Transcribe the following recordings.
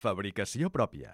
Fabricació pròpia.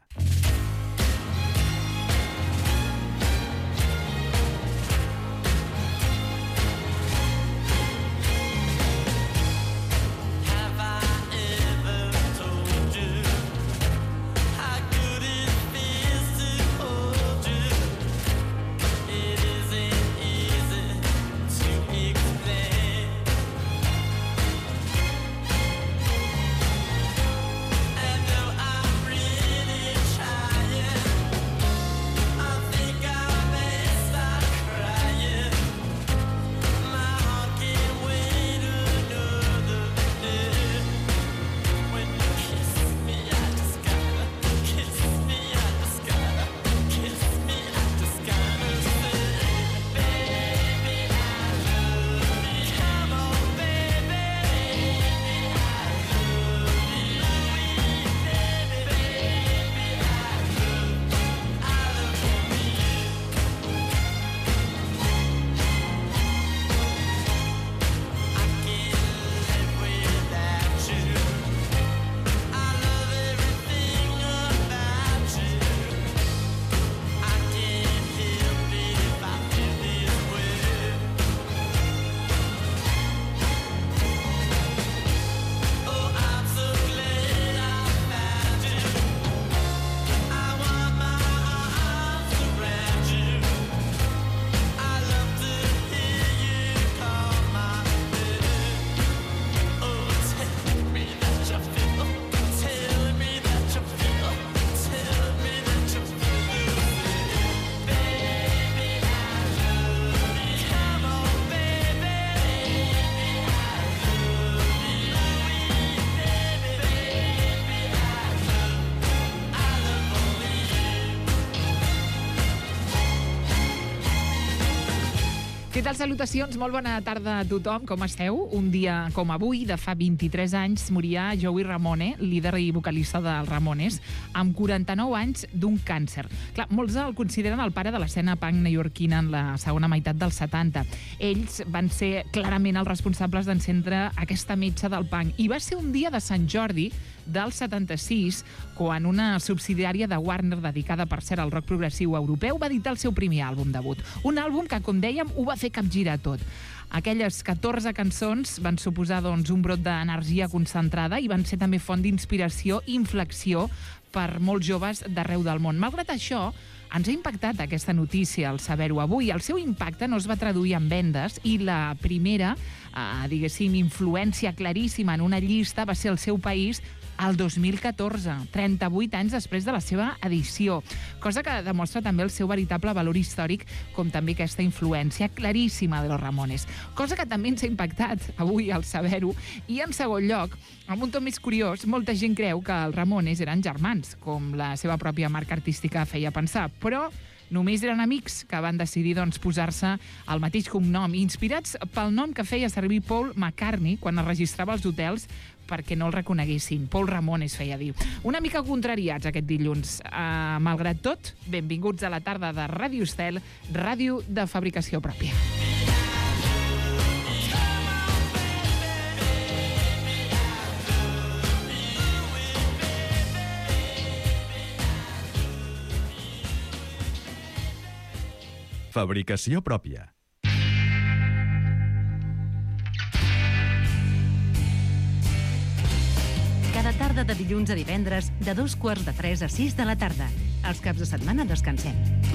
Què tal, salutacions? Molt bona tarda a tothom. Com esteu? Un dia com avui, de fa 23 anys, moria Joey Ramone, líder i vocalista dels Ramones, amb 49 anys d'un càncer. Clar, molts el consideren el pare de l'escena punk neoyorquina en la segona meitat dels 70. Ells van ser clarament els responsables d'encendre aquesta metxa del punk. I va ser un dia de Sant Jordi del 76, quan una subsidiària de Warner, dedicada per cert al rock progressiu europeu, va editar el seu primer àlbum debut. Un àlbum que, com dèiem, ho va fer capgirar tot. Aquelles 14 cançons van suposar un brot d'energia concentrada i van ser també font d'inspiració i inflexió per molts joves d'arreu del món. Malgrat això, ens ha impactat aquesta notícia al saber-ho avui. El seu impacte no es va traduir en vendes i la primera, influència claríssima en una llista va ser El seu país el 2014, 38 anys després de la seva edició, cosa que demostra també el seu veritable valor històric, com també aquesta influència claríssima de los Ramones. Cosa que també ens ha impactat avui al saber-ho. I en segon lloc, amb un to més curiós, molta gent creu que els Ramones eren germans, com la seva pròpia marca artística feia pensar, però només eren amics que van decidir posar-se el mateix cognom, inspirats pel nom que feia servir Paul McCartney quan es registrava als hotels perquè no el reconeguessin. Paul Ramones feia dir. Una mica contrariats aquest dilluns. Malgrat tot, benvinguts a la tarda de Ràdio Estel, ràdio de fabricació pròpia. Fabricació pròpia. Cada tarda de dilluns a divendres, de 2:45 a 6 de la tarda. Els caps de setmana descansem.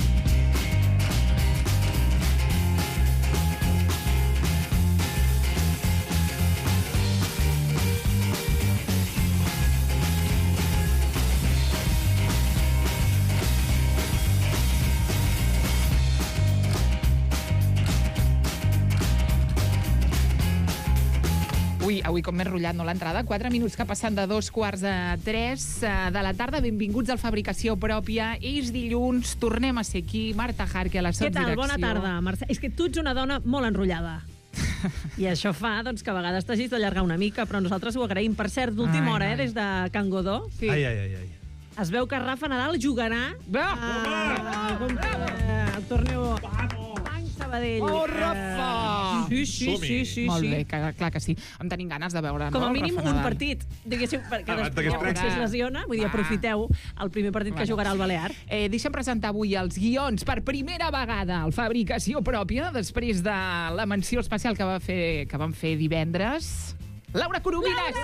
Avui com m'he enrotllat, no, l'entrada. 4 minuts que passen de 2:45 de la tarda. Benvinguts al Fabricació Pròpia. És dilluns, tornem a ser aquí. Marta Jarque a la sotsdirecció. Què tal? Bona tarda, Mercè. És que tu ets una dona molt enrotllada. I això fa que a vegades t'hagis d'allargar una mica, però nosaltres ho agraïm. Per cert, d'última hora, des de Can Godó. Sí. Ai. Es veu que Rafa Nadal jugarà... Bravo! Torneu... Sabadell. Oh, Rafa! Sí. Molt bé, clar que sí. Em tenim ganes de veure, Com no, a el mínim Rafa un Nadal. partit, diguéssim, perquè Abans després que es potser es lesiona, vull dir, aprofiteu el primer partit que jugarà el Balear. Deixa'm presentar avui els guions per primera vegada al Fabricació Pròpia, després de la menció especial que vam fer divendres. Laura Coromines!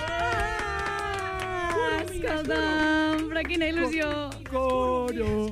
Escolta'm, però quina il·lusió. Coro.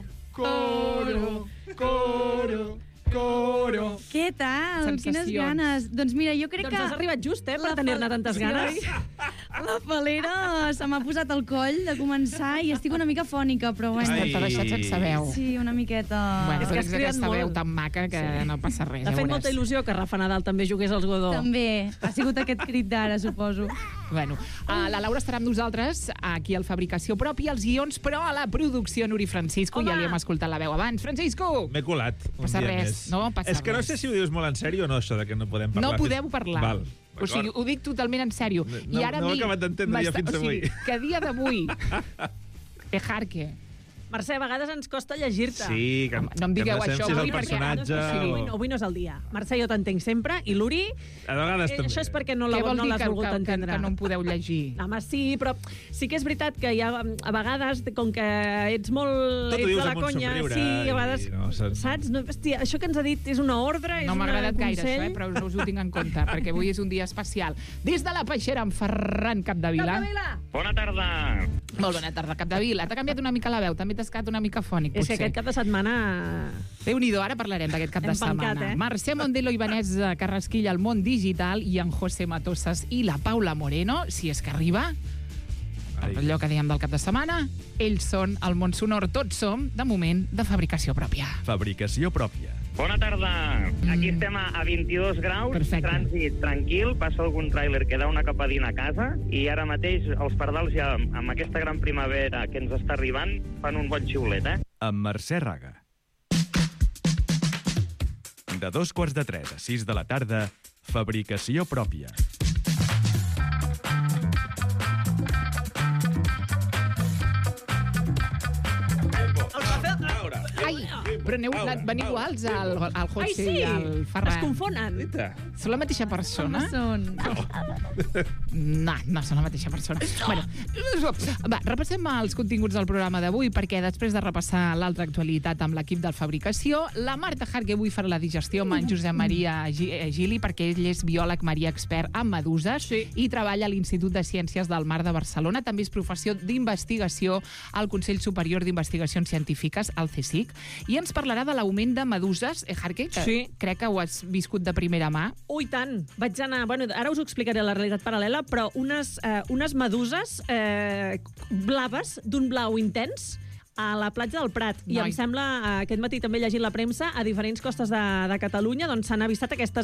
Què tal? Sensacions. Quines ganes. Doncs mira, jo crec Doncs que... has arribat just, per tenir-ne tantes ganes. La falera se m'ha posat al coll de començar i estic una mica fònica, però bueno. T'ha deixat sense veu. Sí, una miqueta... Bueno, És que has és cridat aquesta molt. veu tan maca que no passa res. T'ha ja fet veuràs. molta il·lusió que Rafa Nadal també jugués als Godó. També. Ha sigut aquest crit d'ara, suposo. Bueno, la Laura estarà amb nosaltres aquí al Fabricació Pròpia, als guions, però a la producció Nuri Francisco. Home! Ja li hem escoltat la veu abans. Francisco! M'he colat. Passa res, no passa És que no res. sé si ho dius molt en sèrio o no, això de que no podem parlar. No podeu parlar. Val, O sigui, ho dic totalment en sèrio. No- no ho he acabat d'entendre ja fins avui. Que a dia d'avui... Ejarque. Mercè, a vegades ens costa llegir-te. Sí, que, Home, no em digueu que això si és el avui, perquè personatge... Avui no és el dia. Mercè, jo t'entenc sempre, i l'Uri, A vegades també. això és perquè no Què vol dir l'has que, volgut entendre. que no em podeu llegir? Home, sí, però sí que és veritat que hi ha, a vegades, com que ets molt... Tot ho ets dius de la amb un conya, somriure sí, a vegades... i no, saps? No, hòstia, això que ens ha dit és una ordre, és No m'ha un agradat gaire, consell. això, però us ho tinc en compte, perquè avui és un dia especial. Des de la Peixera, amb Ferran Capdevila. Capdevila! Bona tarda. Molt bona tarda, Capdevila. T'ha canviat una mica la veu, també t'has quedat una mica fònic, És que potser. aquest cap de setmana... Déu-n'hi-do, ara parlarem d'aquest cap de Empancat, setmana. eh? Mercè Mondelo i Vanessa Carrasquilla al món digital i en José Matosas i la Paula Moreno, si és que arriba, Ai. allò que dèiem del cap de setmana, ells són el món sonor, tots som, de moment, de fabricació pròpia. Fabricació pròpia. Bona tarda. Aquí estem a 22 graus, Perfecte. trànsit tranquil, passa algun tràiler que deu anar cap a dins a casa i ara mateix els pardals ja, amb aquesta gran primavera que ens està arribant, fan un bon xiulet, eh? Amb Mercè Raga. De 2:45 a 6 de la tarda, Fabricació pròpia. Ai, però van iguals al Ai, José sí! i al Ferran. Es confonen. Són la mateixa persona? Són... No són la mateixa persona. Bueno, va, repassem els continguts del programa d'avui, perquè després de repassar l'altra actualitat amb l'equip del Fabricació, la Marta Harque avui farà la digestió amb en Josep Maria Gili, perquè ell és biòleg marí expert en meduses i treballa a l'Institut de Ciències del Mar de Barcelona. També és professor d'investigació al Consell Superior d'Investigacions Científiques, al CSIC, i ens parlarà de l'augment de meduses, Harque, que Sí. crec que ho has viscut de primera mà. Ui, tant. Vaig anar... Bueno, ara us ho explicaré la realitat paral·lela, però unes meduses blaves, d'un blau intens, a la platja del Prat. I Noi. em sembla, aquest matí també llegint la premsa, a diferents costes de Catalunya, doncs s'han avistat aquesta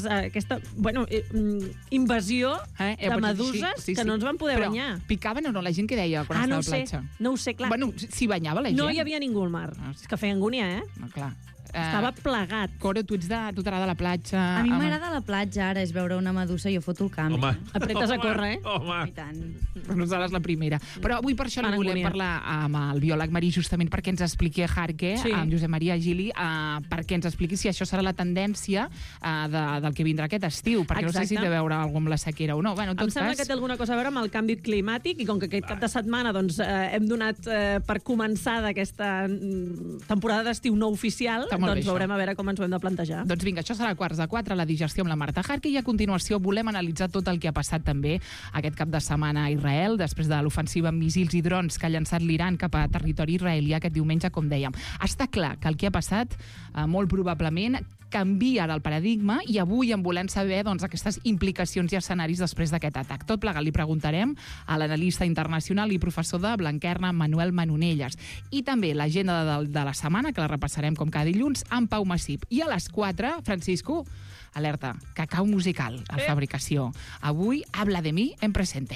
invasió de meduses que no ens van poder però banyar. Picaven o no la gent que deia quan No estava ho a sé, la platja? no ho sé, clar. Bueno, s'hi banyava la gent? No hi havia ningú al mar. Ah, És que feia angúnia, eh? No, clar. Estava plegat. Coro, tu t'agrada la platja? A mi m'agrada la platja, ara, és veure una medusa i jo foto el camp. Home. Apretes a córrer, eh? Home. I tant. Però no seràs la primera. Però avui per això Fan no volem angúnia. parlar amb el biòleg marí, justament perquè ens expliqui Harque, Sí. amb Josep Maria Gili, perquè ens expliqui si això serà la tendència del que vindrà aquest estiu, perquè no sé si Exacte. té a veure alguna amb la sequera o no. Bueno, en Em tot sembla cas, que té alguna cosa a veure amb el canvi climàtic i com que aquest cap de setmana doncs, hem donat per començar d'aquesta temporada d'estiu no oficial, Està molt bé, doncs això. veurem a veure com ens ho hem de plantejar. Doncs vinga, això serà a 3:45, la digestió amb la Marta Harque, i a continuació volem analitzar tot el que ha passat també aquest cap de setmana a Israel, després de l'ofensiva amb missils i drons que ha llançat l'Iran cap a territori israelià aquest diumenge, com dèiem. Està clar que el que ha passat, molt probablement, canvia ara el paradigma i avui en volem saber doncs, aquestes implicacions i escenaris després d'aquest atac. Tot plegat li preguntarem a l'analista internacional i professor de Blanquerna, Manuel Manonelles. I també l'agenda de la setmana, que la repassarem com cada dilluns, amb Pau Massip. I a les 4, Francisco, alerta, cacau musical a Fabricació. Avui, Habla de mi en presente.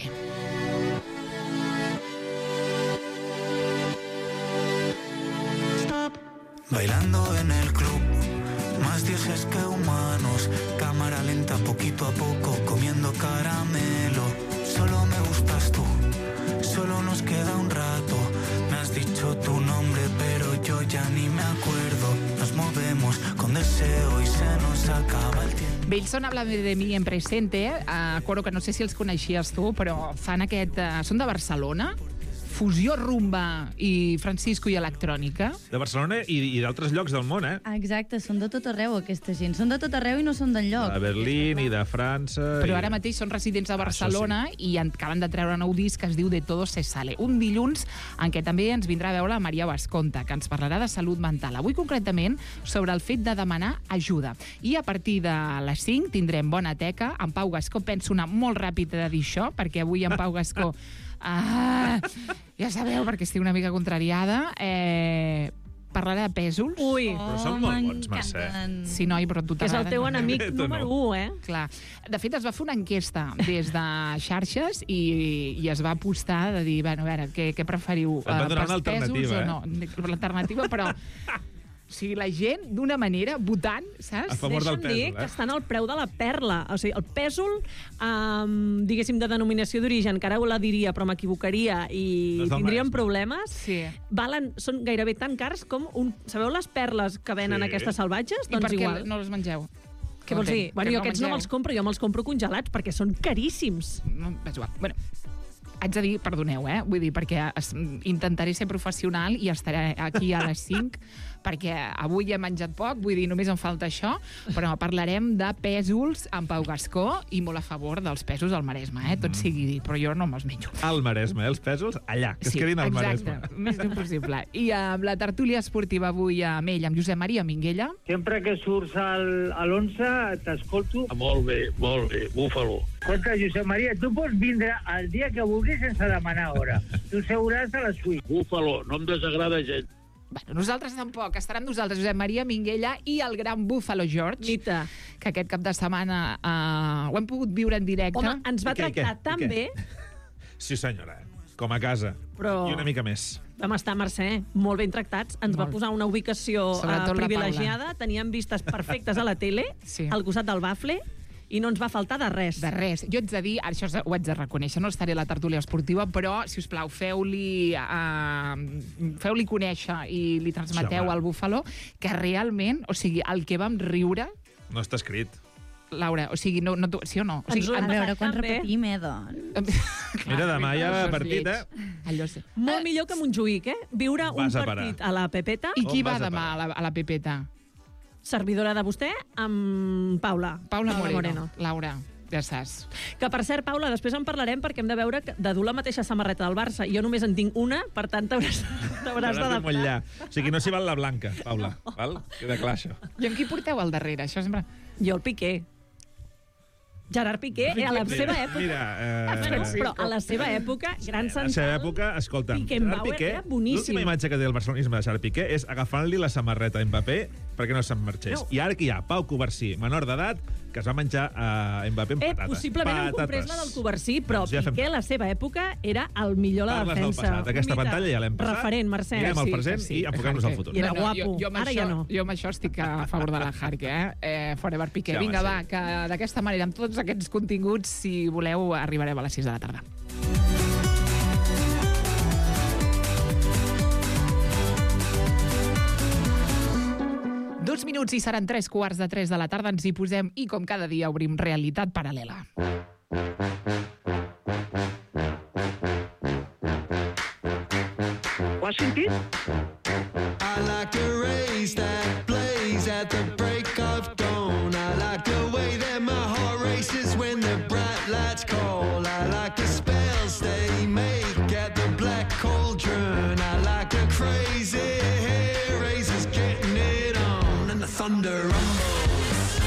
Bailando en el club, más dioses que humanos. Cámara lenta, poquito a poco, comiendo caramelo. Solo me gustas tú, solo nos queda un rato. Me has dicho tu nombre, pero yo ya ni me acuerdo. Nos movemos con deseo y se nos se acaba el tiempo. Ells són Háblame de mí en presente, coro que no sé si els coneixies tu, però fan aquest... són de Barcelona, fusió rumba i Francisco i electrònica. De Barcelona i d'altres llocs del món, eh? Exacte, són de tot arreu, aquesta gent. Són de tot arreu i no són d'enlloc. De Berlín i de França... Però ara mateix són residents a Barcelona i acaben de treure un nou disc que es diu De Todo se sale. Un dilluns en què també ens vindrà a veure la Maria Basconta, que ens parlarà de salut mental. Avui, concretament, sobre el fet de demanar ajuda. I a partir de les 5 tindrem Bona Teca. En Pau Gascó penso anar molt ràpid a dir això, perquè avui en Pau Gascó... ja sabeu, perquè estic una mica contrariada. Parlarà de pèsols. Ui, Però són molt bons, Mercè. Sí, noi, però tu que és el teu enemic Tu no. número 1, eh? Clar. De fet, es va fer una enquesta des de xarxes i es va apostar de dir, bueno, a veure, què preferiu? Et va donar una alternativa, o no? L'alternativa, però... O sigui, la gent, d'una manera, votant, saps? A favor del Deixa'm dir pèsol, que estan al preu de la perla. O sigui, el pèsol, diguéssim, de denominació d'origen, que ara la diria, però m'equivocaria i No és del tindríem Maresme. problemes, Sí. són gairebé tan cars com sabeu les perles que venen Sí. aquestes salvatges? I per Doncs què igual. no les mengeu? Què vols dir? Bueno, jo aquests no mengeu? me'ls compro, jo me'ls compro congelats, perquè són caríssims. No, és igual. Bueno, haig de dir, perdoneu, vull dir, perquè intentaré ser professional i estaré aquí a les 5, perquè avui he menjat poc, vull dir, només em falta això, però parlarem de pèsols amb Pau Gascó i molt a favor dels pèsols al Maresme, tot sigui dit, però jo no me'ls menjo. Al Maresme, els pèsols, allà, que es quedin al Maresme. Exacte, més impossible. I amb la tertúlia esportiva avui amb ell, amb Josep Maria Minguella. Sempre que surts a l'11 t'escolto. Molt bé, búfalo. Escolta, Josep Maria, tu pots vindre el dia que vulguis sense demanar hora. Tu seuràs a la suite. Búfalo, no em desagrada gens. Bueno, nosaltres tampoc. Estarà amb nosaltres Josep Maria Minguella i el gran Buffalo George, Mita. que aquest cap de setmana ho hem pogut viure en directe. Home, ens va I què, tractar què? tan I què? bé. Sí, senyora, com a casa. Però- I una mica més. Vam estar, Mercè, molt ben tractats. Ens va Molt. posar una ubicació Sobretot la privilegiada. Teníem vistes perfectes a la tele, Sí. al costat del bafle, i no ens va faltar de res. De res. Jo haig de dir, això ho haig de reconèixer, no estaré a la tertúlia esportiva, però, si us plau, feu-li conèixer i li transmeteu Sí, home. al Buffalo que realment, o sigui, el que vam riure, No està escrit. Laura, o sigui, no, sí o no? O sigui, Ens ho A hem veure, passat quan tan bé. repetim, doncs? Mira, demà hi ha Allò és partit, lleig. Allò sí. Molt millor que Montjuïc, Viure un Vas a partit parar. a la Pepeta, I qui On va vas a demà a la Pepeta? servidora de vostè, amb Paula. Paula Moreno. Laura, ja saps. Que, per cert, Paula, després en parlarem perquè hem de veure de dur la mateixa samarreta del Barça. Jo només en tinc una, per tant t'hauràs T'hauràs d'adaptar. d'emmotllar. O sigui, no s'hi val la blanca, Paula. Val? Queda clar, això. I amb qui porteu al darrere? Això sempre... Jo el Piqué. Gerard Piqué, a la seva època... Mira, Però a la seva època, gran a la seva central... època, escolta'm, Beckenbauer Gerard Piqué, era boníssim. l'última imatge que té el barcelonisme de Gerard Piqué és agafant-li la samarreta a Mbappé perquè no se'n marxés. No. I ara que hi ha Pau Covarsí, menor d'edat, que es va menjar a Mbappé amb patates. Possiblement em comprés la del Covarsí, però Doncs ja fem- Piqué a la seva època era el millor de la Parles del defensa. passat. Aquesta Un mite. pantalla ja l'hem passat. Referent, Mercè. Mirem el present i enfoquem-nos al futur. I era guapo. Jo amb Ara això, ja no. Jo amb això estic a favor de la Jarque, Forever Piqué. Sí, home, Vinga, sí. va, que d'aquesta manera, amb tots aquests continguts, si voleu, arribareu a les 6 de la tarda. Dos minuts i seran 3:15 de la tarda. Ens hi posem i, com cada dia, obrim realitat paral·lela. Ho has sentit? I like the rays that blaze at the break of dawn. I like the way that my heart races when the bright lights call. I like the spells they make at the black cauldron. I like the crazy hair raisers getting it on. And the thunder rumbles.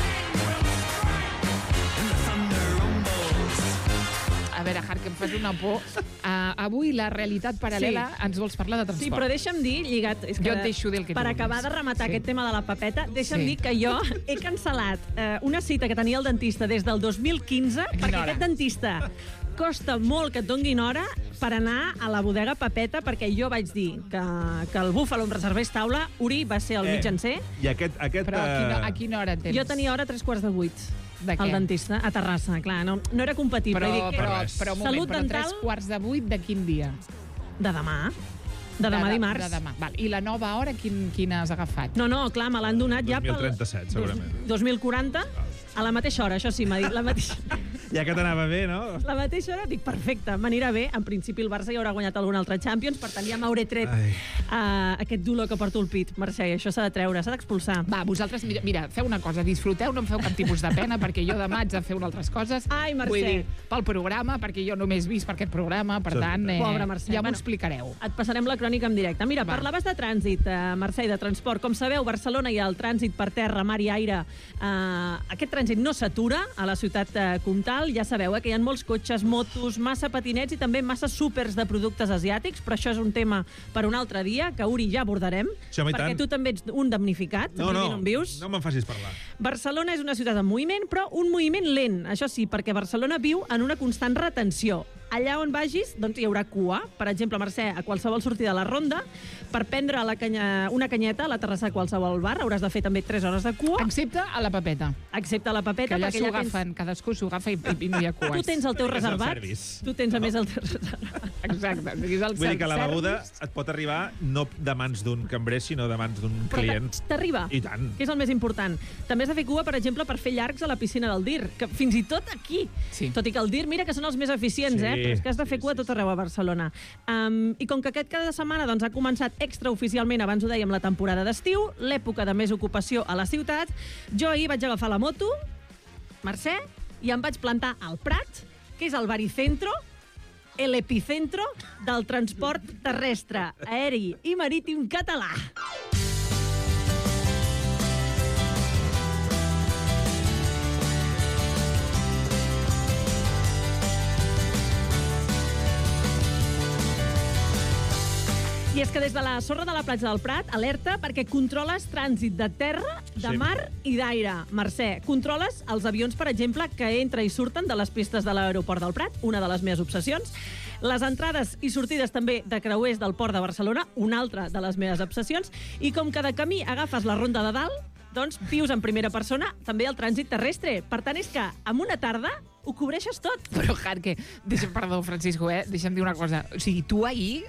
And the thunder rumbles. A veure, Jarque, em fas una por. Avui, la realitat paral·lela, ens vols parlar de transport. Sí, però deixa'm dir, lligat... És que Jo et deixo dir el que per tu acabar vulguis. de rematar Sí. aquest tema de la papeta, deixa'm Sí. dir que jo he cancel·lat una cita que tenia el dentista des del 2015 perquè hora? aquest dentista costa molt que et donguin hora per anar a la bodega Papeta, perquè jo vaig dir que el búfalo em reservés taula, Uri va ser el mitjancer, I aquest Però a quina hora tens? jo tenia hora a 3:15. De què? El dentista, a Terrassa, clar, no era compatible. Però, He dit que però un moment, salut però dental 3:15 de quin dia? de demà. De demà dimarts. De demà. Val. I la nova hora, quina has agafat? No, clar, me l'han donat ja pel... 2037, segurament. 2040, a la mateixa hora, això sí, m'ha dit. La mateixa... Ja que t'anava bé, no? La mateixa hora, dic, perfecte, m'anirà bé. En principi el Barça ja haurà guanyat algun altre Champions, per tant ja m'hauré tret aquest dolor que porto al pit. Mercè, això s'ha de treure, s'ha d'expulsar. Va, vosaltres, mira, feu una cosa, disfruteu, no em feu cap tipus de pena, perquè jo demà haig de fer altres coses. Ai, Mercè. Vull dir, pel programa, perquè jo només he vist per aquest programa, per tant, Pobre Mercè. ja m'ho explicareu. Et passarem la crònica en directe. Mira, parlaves de trànsit, Mercè, i de transport. Com sabeu, Barcelona hi ha el trànsit per terra, mar i aire. Aquest trànsit no s'atura a la ciutat comtal. Ja sabeu que hi ha molts cotxes, motos, massa patinets i també massa súpers de productes asiàtics, però això és un tema per un altre dia, que, Uri, ja abordarem, sí, home, perquè tu també ets un damnificat. No on vius. No me'n facis parlar. Barcelona és una ciutat en moviment, però un moviment lent, això sí, perquè Barcelona viu en una constant retenció. Allà on vagis, doncs hi haurà cua. Per exemple, Mercè, a qualsevol sortida de la ronda, per prendre una canyeta a la terrassa de qualsevol bar, hauràs de fer també 3 hores de cua. Excepte a la Papeta. Excepte a la Papeta, que allà perquè s'ho agafen, cadascú s'ho agafa i no hi ha cues. Tu tens el teu reservat. Tu tens, a més, el teu reservat. Exacte. Vull dir que la beguda et pot arribar no de mans d'un cambrer, sinó de mans d'un client. T'arriba. I tant. Que és el més important. També has de fer cua, per exemple, per fer llargs a la piscina del DIR, que fins i tot aquí. Sí. Tot i que el DIR, mira que són els més eficients, però és que has de fer cua tot arreu a Barcelona. I com que aquest cada setmana doncs, ha començat extraoficialment, abans ho dèiem, la temporada d'estiu, l'època de més ocupació a la ciutat, jo ahir vaig agafar la moto, Mercè, i em vaig plantar al Prat, que és el baricentro, l'epicentro del transport terrestre, aeri i marítim català. I és que des de la sorra de la platja del Prat alerta perquè controles trànsit de terra, de mar i d'aire. Mercè, controles els avions, per exemple, que entren i surten de les pistes de l'aeroport del Prat, una de les meves obsessions. Les entrades i sortides també de creuers del Port de Barcelona, una altra de les meves obsessions. I com que de camí agafes la ronda de dalt, doncs vius en primera persona també el trànsit terrestre. Per tant, és que en una tarda ho cobreixes tot. Però, Jarque, perdó, Francisco, deixa'm dir una cosa. O sigui, tu ahir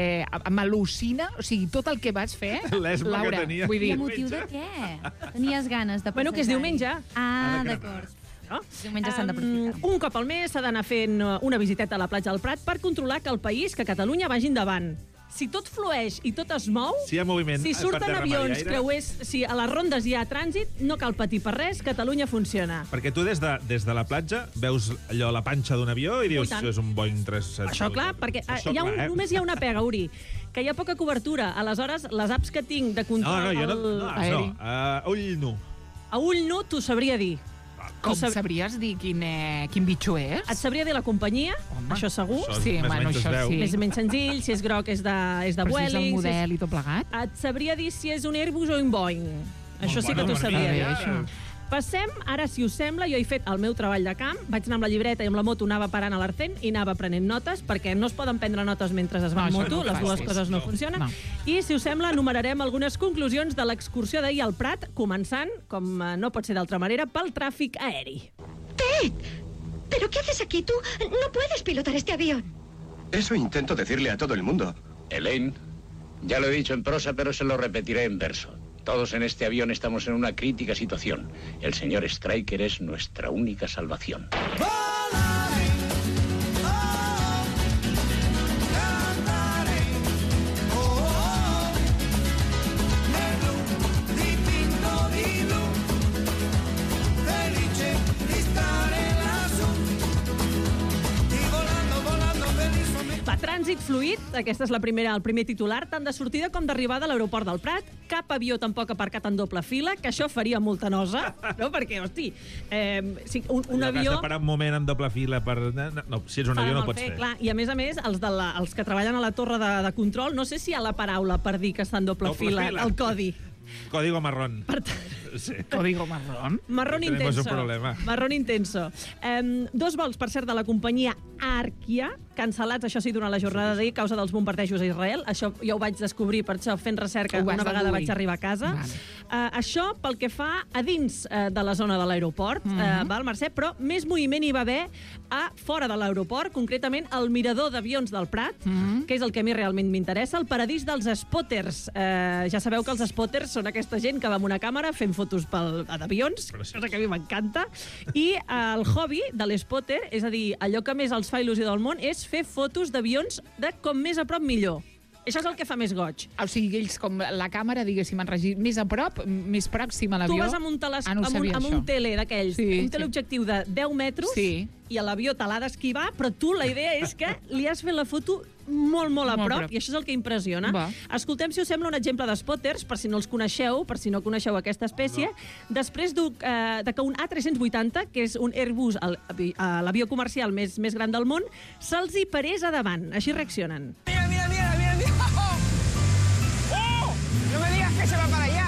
m'al·lucina, o sigui, tot el que vas fer, l'esma Laura, que tenia. vull dir... I a motiu de què? Tenies ganes de passejar? Bueno, que és diumenge. Ah, d'acord. No? Diumenge s'han d'aprofitar. Un cop al mes s'ha d'anar fent una visiteta a la platja del Prat per controlar que el país, que Catalunya, vagi endavant. Si tot flueix i tot es mou, si hi ha moviment, si surten per terra, avions, mar i aire, creuers, si a les rondes hi ha trànsit, no cal patir per res, Catalunya funciona. Perquè tu des de la platja veus allò la panxa d'un avió i dius, és un Boeing 370. Això clar, perquè només hi ha una pega, Uri, que hi ha poca cobertura. Aleshores, les apps que tinc de control aeri... Ull nu. A ull nu t'ho sabria dir. Com sabries dir quin bitxo és? Et sabria dir la companyia, això segur. Sí, bueno, això sí. Més o menys senzill, si és groc és de Vueling. Però si és el model i tot plegat? Et sabria dir si és un Airbus o un Boeing. Això sí que t'ho sabria dir. Passem, ara, si us sembla, jo he fet el meu treball de camp, vaig anar amb la llibreta i amb la moto anava parant a l'Arcent i anava prenent notes, perquè no es poden prendre notes mentre es va en moto, les dues coses no funcionen. I, si us sembla, enumerarem algunes conclusions de l'excursió d'ahir al Prat, començant, com no pot ser d'altra manera, pel tràfic aeri. Ted, ¿pero qué haces aquí? Tú no puedes pilotar este avión. Eso intento decirle a todo el mundo. Elaine, ya lo he dicho en prosa, pero se lo repetiré en verso. Todos en este avión estamos en una crítica situación. El señor Stryker es nuestra única salvación. Trànsit fluid, aquesta és el primer titular, tant de sortida com d'arribada a l'aeroport del Prat. Cap avió tampoc aparcat en doble fila, que això faria molta nosa, no? Perquè, hosti, un avió... Has de parar un moment en doble fila per... No, si ets un avió no pots fer. Clar. I a més, els que treballen a la torre de control, no sé si hi ha la paraula per dir que està en doble fila, el codi. Código marrón. Per tant, Sí. Código marrón. Marrón Tenemos intenso. un problema. Marrón intenso. 2 vols, per cert, de la companyia Arkia, cancel·lats, això sí, durant la jornada d'ahir, a causa dels bombardejos a Israel. Això ja ho vaig descobrir, per això, fent recerca, Ho vas una vegada deduir. vaig arribar a casa. Això pel que fa a dins de la zona de l'aeroport, val, Mercè? Però més moviment hi va haver a fora de l'aeroport, concretament al mirador d'avions del Prat, que és el que a mi realment m'interessa, el paradís dels spotters. Ja sabeu que els spotters són aquesta gent que va amb una càmera fent fotos d'avions, cosa que a mi m'encanta, i el hobby de l'spotter, és a dir, allò que més els fa il·lusió del món, és fer fotos d'avions de com més a prop millor. Això és el que fa més goig. O sigui, ells com la càmera, diguéssim, més a prop, més pròxim a l'avió. Tu vas amb un tele d'aquells, un teleobjectiu de 10 metres, i l'avió te l'ha d'esquivar, però tu la idea és que li has fet la foto molt, molt a prop, i això és el que impressiona. Escoltem, si us sembla, un exemple de spotters, per si no els coneixeu, per si no coneixeu aquesta espècie. Després de que un A380, que és un Airbus, l'avió comercial més gran del món, se'ls hi parés a davant. Així reaccionen. Mira, mira, mira, mira, mira. ¡Oh! No me digas que se va para allá.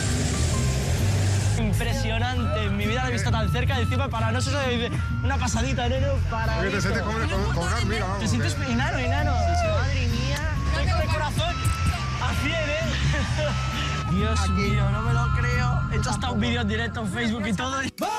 Impresionante, en mi vida la he visto tan cerca, encima para no ser una pasadita, neno, para... Te sientes como mira, vamos. Te sientes enano, enano. Madre mía, estoy de corazón a 100, Dios mío, no me lo creo. He hecho hasta un vídeo en directo en Facebook y todo.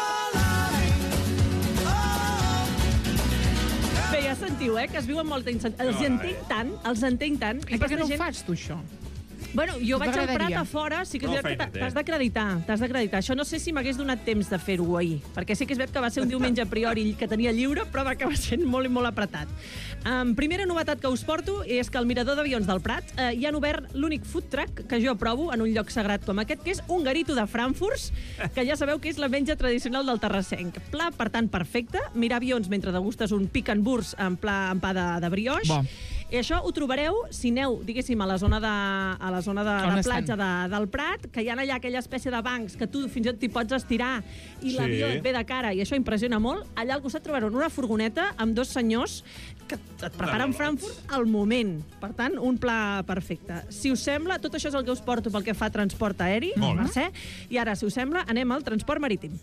Bé, ja sentiu, que es viu amb molta Els entenc tant. I per què no ho fas, tu, això? Bueno, jo vaig al Prat T'agradaria? a fora, sí que és No, veritat que feina té. t'has d'acreditar. Això no sé si m'hagués donat temps de fer-ho ahir, perquè sí que és veritat que va ser un diumenge a priori que tenia lliure, però va acabar sent molt i molt apretat. Primera novetat que us porto és que al mirador d'avions del Prat hi han obert l'únic food truck que jo aprovo en un lloc sagrat com aquest, que és un garito de Frankfurts, que ja sabeu que és la menja tradicional del terrassenc. Pla, per tant, perfecte. Mirar avions mentre degustes un pic and burs en pa de brioix. Bo. I això ho trobareu si aneu, diguéssim, a la zona de platja del Prat, que hi ha allà aquella espècie de bancs que tu fins i tot t'hi pots estirar i l'avió et ve de cara, i això impressiona molt. Allà al costat trobareu una furgoneta amb 2 senyors que et preparen Frankfurt al moment. Per tant, un pla perfecte. Si us sembla, tot això és el que us porto pel que fa a transport aeri, Mercè. I ara, si us sembla, anem al transport marítim.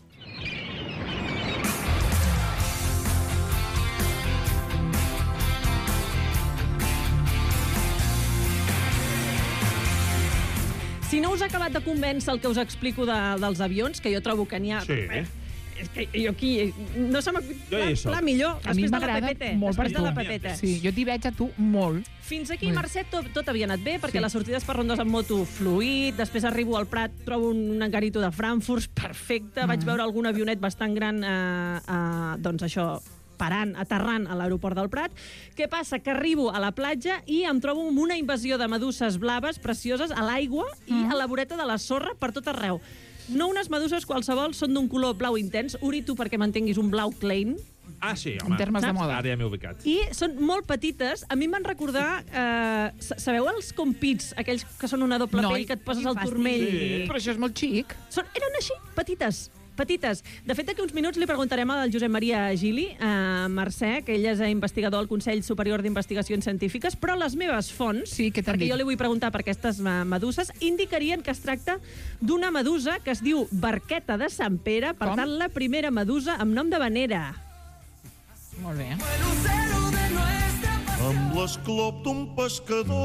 Si no us ha acabat de convèncer el que us explico dels avions, que jo trobo que n'hi ha... Sí. És que jo aquí... No se m'ha pla millor A mi després de la m'agrada Pepeta. molt per Després de la tu. Pepeta. Sí, jo t'hi veig a tu molt. Fins aquí, Mercè, tot havia anat bé, perquè les sortides per rondes amb moto fluït, després arribo al Prat, trobo un garito de Frankfurt, perfecte, vaig veure algun avionet bastant gran, doncs això, aterrant a l'aeroport del Prat. Què passa? Que arribo a la platja i em trobo amb una invasió de meduses blaves precioses a l'aigua i a la voreta de la sorra per tot arreu. No unes meduses qualsevol, són d'un color blau intens. Uri, tu perquè m'entenguis, un blau Klein. Ah, sí, home. En termes de moda. Ara ja m'he ubicat. I són molt petites. A mi em van recordar... sabeu els compits, aquells que són una doble pell que et poses al turmell? Sí. Però això és molt xic. Eren així, petites. De fet, d'aquí uns minuts li preguntarem al Josep Maria Gili, Mercè, que ell és investigador al Consell Superior d'Investigacions Científiques, però les meves fonts, perquè jo li vull preguntar per aquestes meduses, indicarien que es tracta d'una medusa que es diu barqueta de Sant Pere, per tant, la primera medusa amb nom de venera. Molt bé. Amb l'esclop d'un pescador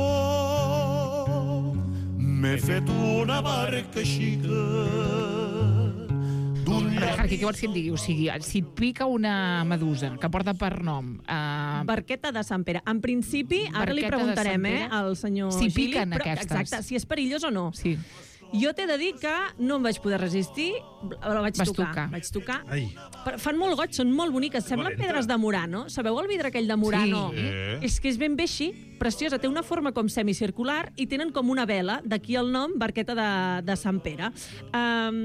m'he fet una barca xica. Què vols que et digui? O sigui, si et pica una medusa que porta per nom... Barqueta de Sant Pere. En principi, ara li preguntarem al senyor Gili... Si piquen aquestes. Exacte, si és perillós o no. Sí. Jo t'he de dir que no em vaig poder resistir, la vaig tocar. Fan molt goig, són molt boniques. Semblen pedres de Murano. Sabeu el vidre aquell de Murano? Sí. És que és ben bé així, preciosa. Té una forma com semicircular i tenen com una vela. D'aquí el nom, barqueta de Sant Pere.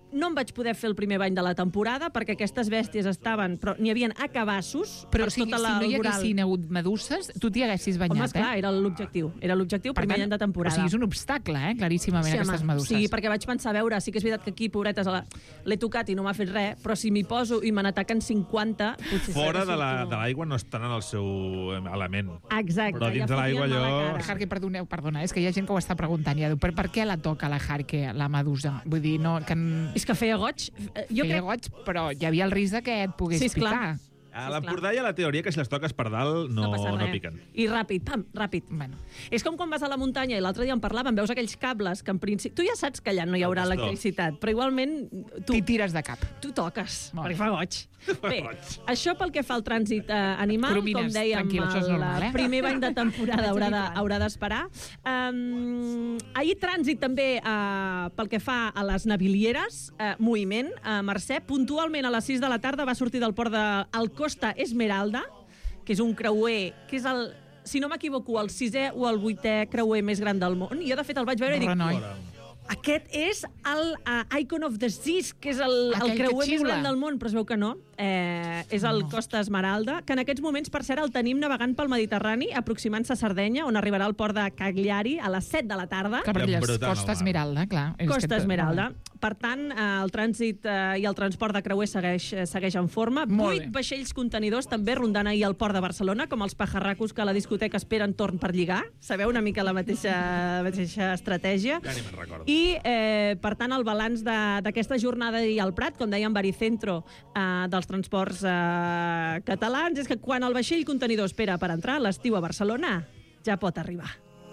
no em vaig poder fer el primer bany de la temporada perquè aquestes bèsties estaven... Però n'hi havia a cabassos Però per si tota no la hi rural. haguessin hagut meduses, tu t'hi haguessis banyat, Home, esclar, era l'objectiu. Era l'objectiu, primer any de temporada. O sigui, és un obstacle, claríssimament, aquestes meduses. Sí, perquè vaig pensar, a veure, sí que és veritat que aquí, pobretes, l'he tocat i no m'ha fet res, però si m'hi poso i me n'ataquen 50... Fora de l'aigua no estan en el seu element. Exacte. Però dins de l'aigua allò... La Jarque, perdona, és que hi ha gent que ho està preguntant ja. Per què la toca la Jarque, la medusa? Vull dir, no... És que feia goig. Feia goig, però hi havia el risc que et pogués picar. A l'Empordà hi ha la teoria que si les toques per dalt no piquen. I ràpid, ràpid. Bueno. És com quan vas a la muntanya, i l'altre dia en parlàvem, veus aquells cables que en principi... Tu ja saps que allà no hi haurà electricitat, però igualment... T'hi tires de cap. Tu toques, perquè fa goig. Bé, això pel que fa al trànsit animal, com dèiem, el primer bany de temporada haurà d'esperar. Ahir trànsit també pel que fa a les navilieres, moviment. Mercè, puntualment a les 6 de la tarda va sortir del port del Costa Esmeralda, que és un creuer, que és el, si no m'equivoco, el 6è o el 8è creuer més gran del món. I jo, de fet, el vaig veure i dic... Aquest és el Icon of the Seas, que és el creuer més gran del món, però es veu que no. És el Costa Esmeralda, que en aquests moments, per cert, el tenim navegant pel Mediterrani, aproximant-se a Sardenya, on arribarà al port de Cagliari a les 7 de la tarda. Costa Esmeralda, clar. Costa Esmeralda. Per tant, el trànsit i el transport de creuers segueix en forma. 8 vaixells contenidors també rondant ahir al port de Barcelona, com els pajarracos que a la discoteca esperen torn per lligar. Sabeu una mica la mateixa estratègia. Ja ni me'n recordo. I, per tant, el balanç d'aquesta jornada i al Prat, com dèiem, Baricentro dels transports catalans, és que quan el vaixell contenidor espera per entrar a l'estiu a Barcelona, ja pot arribar.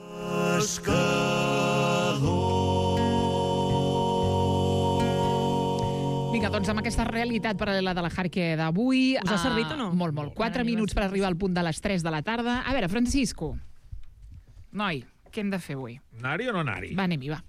Vinga, doncs amb aquesta realitat paral·lela de la Jarque d'avui... Us ha servit o no? Molt. 4 minuts per arribar al punt de les 3 de la tarda. A veure, Francisco, noi, què hem de fer avui? Anar-hi o no anar-hi? Va, anem-hi, va.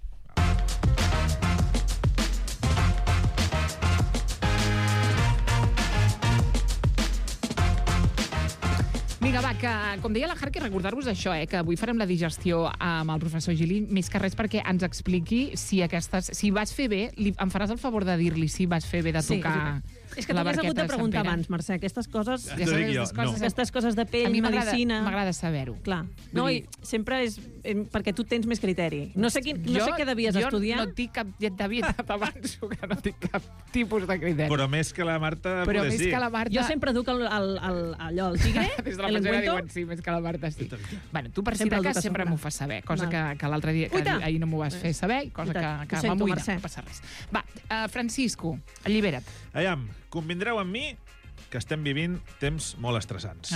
Vinga, va, que, com deia la Jarque, recordar-vos això, que avui farem la digestió amb el professor Gili, més que res perquè ens expliqui si vas fer bé, em faràs el favor de dir-li si vas fer bé de tocar... És que t'has hagut de preguntar abans, Mercè, aquestes coses... Aquestes coses de pell, medicina... M'agrada saber-ho. Clar. No, i sempre és perquè tu tens més criteri. No sé què devies estudiar. Jo no tinc cap... Ja t'havia dit abans que no tinc cap tipus de criteri. Però més que la Marta... Però més que la Marta... Jo sempre duc allò, el tigre, des de la primera diuen sí, més que la Marta sí. Bueno, tu per si de cas sempre m'ho fas saber, cosa que l'altre dia, que ahir no m'ho vas fer saber, cosa que m'amoïna, no passa res. Va, Francisco, allibera't. Aviam, convindreu amb mi que estem vivint temps molt estressants.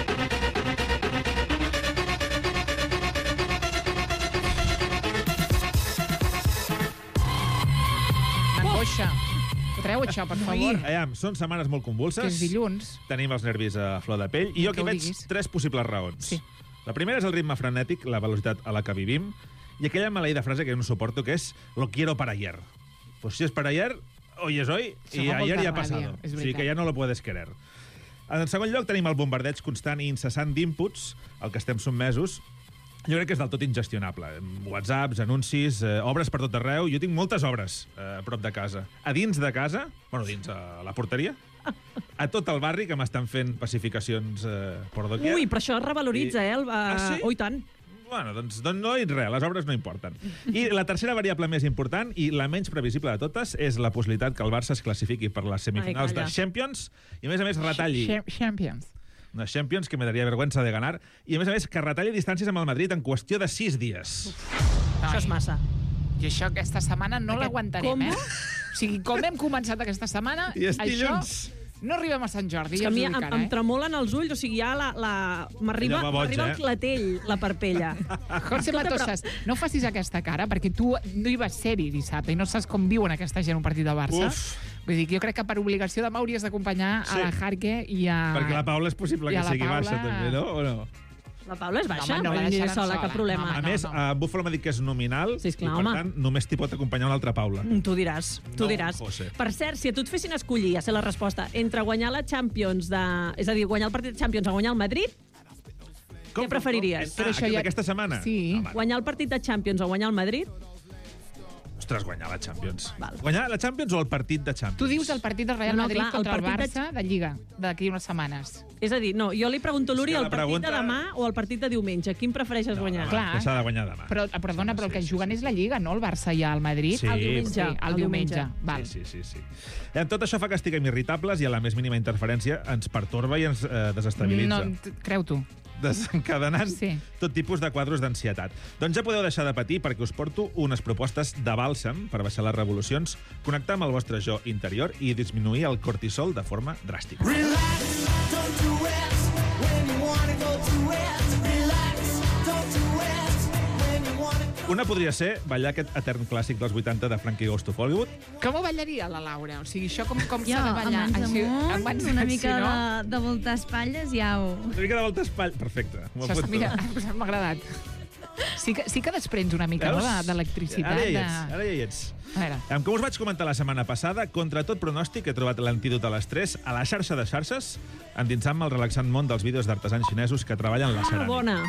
M'angoixa. Treu això, per favor. Aviam, són setmanes molt convulses. Que és dilluns. Tenim els nervis a flor de pell. I jo aquí veig 3 possibles raons. Sí. La primera és el ritme frenètic, la velocitat a la que vivim, i aquella maleïda frase que jo no suporto, que és lo quiero para ayer. Pues si es para ayer, hoy es hoy, y ayer ya ha pasado. O sigui que ja no lo puedes querer. En segon lloc, tenim el bombardeig constant i incessant d'inputs, al que estem sotmesos. Jo crec que és del tot ingestionable. WhatsApps, anuncis, obres per tot arreu. Jo tinc moltes obres a prop de casa. A dins de casa, bueno, dins a la porteria, a tot el barri, que m'estan fent pacificacions per doquier. Ui, però això es revaloritza, sí? Oh, i tant. Bueno, doncs no hi res, les obres no importen. I la tercera variable més important, i la menys previsible de totes, és la possibilitat que el Barça es classifiqui per les semifinals de Champions, i a més retalli... Champions. No, Champions, que me daria vergüenza de ganar, i a més que retalli distàncies amb el Madrid en qüestió de 6 dies. Això és massa. I això aquesta setmana no l'aguantarem, O sigui, com hem començat aquesta setmana, I és dilluns. No arribem a Sant Jordi, ja us ho dic ara. Em tremolen els ulls, o sigui, ja m'arriba el clatell, la parpella. José Matosas, no facis aquesta cara, perquè tu no hi vas ser-hi dissabte i no saps com viuen aquesta gent un partit del Barça. Vull dir que jo crec que per obligació demà hauries d'acompanyar a la Jarque i a... Perquè la Paula és possible que sigui baixa, també, no? O no? La Paula és baixa, no la deixarem sola, cap problema. A més, Buffalo m'ha dit que és nominal, i per tant només t'hi pot acompanyar una altra Paula. Tu diràs. Per cert, si a tu et fessin escollir, ja sé la resposta, entre guanyar la Champions, és a dir, guanyar el partit de Champions o guanyar el Madrid, què preferiries? Aquesta setmana? Sí. Guanyar el partit de Champions o guanyar el Madrid? Ostres, guanyar la Champions. Guanyar la Champions o el partit de Champions? Tu dius el partit del Real Madrid clar, contra el partit Barça de Lliga, d'aquí unes setmanes. És a dir, no, jo li pregunto a l'Uri És que el la partit pregunta- de demà o el partit de diumenge. Quin prefereixes guanyar? Clar. Que s'ha de guanyar demà. Però, perdona, però el que juguen és la Lliga, no? El Barça i el Madrid. Sí, el diumenge. sí, El diumenge. Val. Sí. Tot això fa que estiguem irritables i a la més mínima interferència ens pertorba i ens desestabilitza. No, creu tu. Desencadenant tot tipus de quadros d'ansietat. Doncs ja podeu deixar de patir perquè us porto unes propostes de bàlsam per baixar les revolucions, connectar amb el vostre jo interior i disminuir el cortisol de forma dràstica. Una podria ser ballar aquest etern clàssic dels 80 de Frankie Goes to Hollywood. Com ho ballaria la Laura? O sigui, això com s'ha Jo, de ballar? amb mans Així, amunt, amb mans- una sí, mica no? de voltar espatlles, ja ho... Una mica de volta espatlla. Perfecte. M'ho Això, apunto. mira, m'ha agradat. Sí que desprens una mica, no?, Veus? d'electricitat. Ara ja hi ets. A veure. Com us vaig comentar la setmana passada, contra tot pronòstic he trobat l'antídot a l'estrès a la xarxa de xarxes, endinsant-me al relaxant món dels vídeos d'artesans xinesos que treballen la ceràmica. Bona.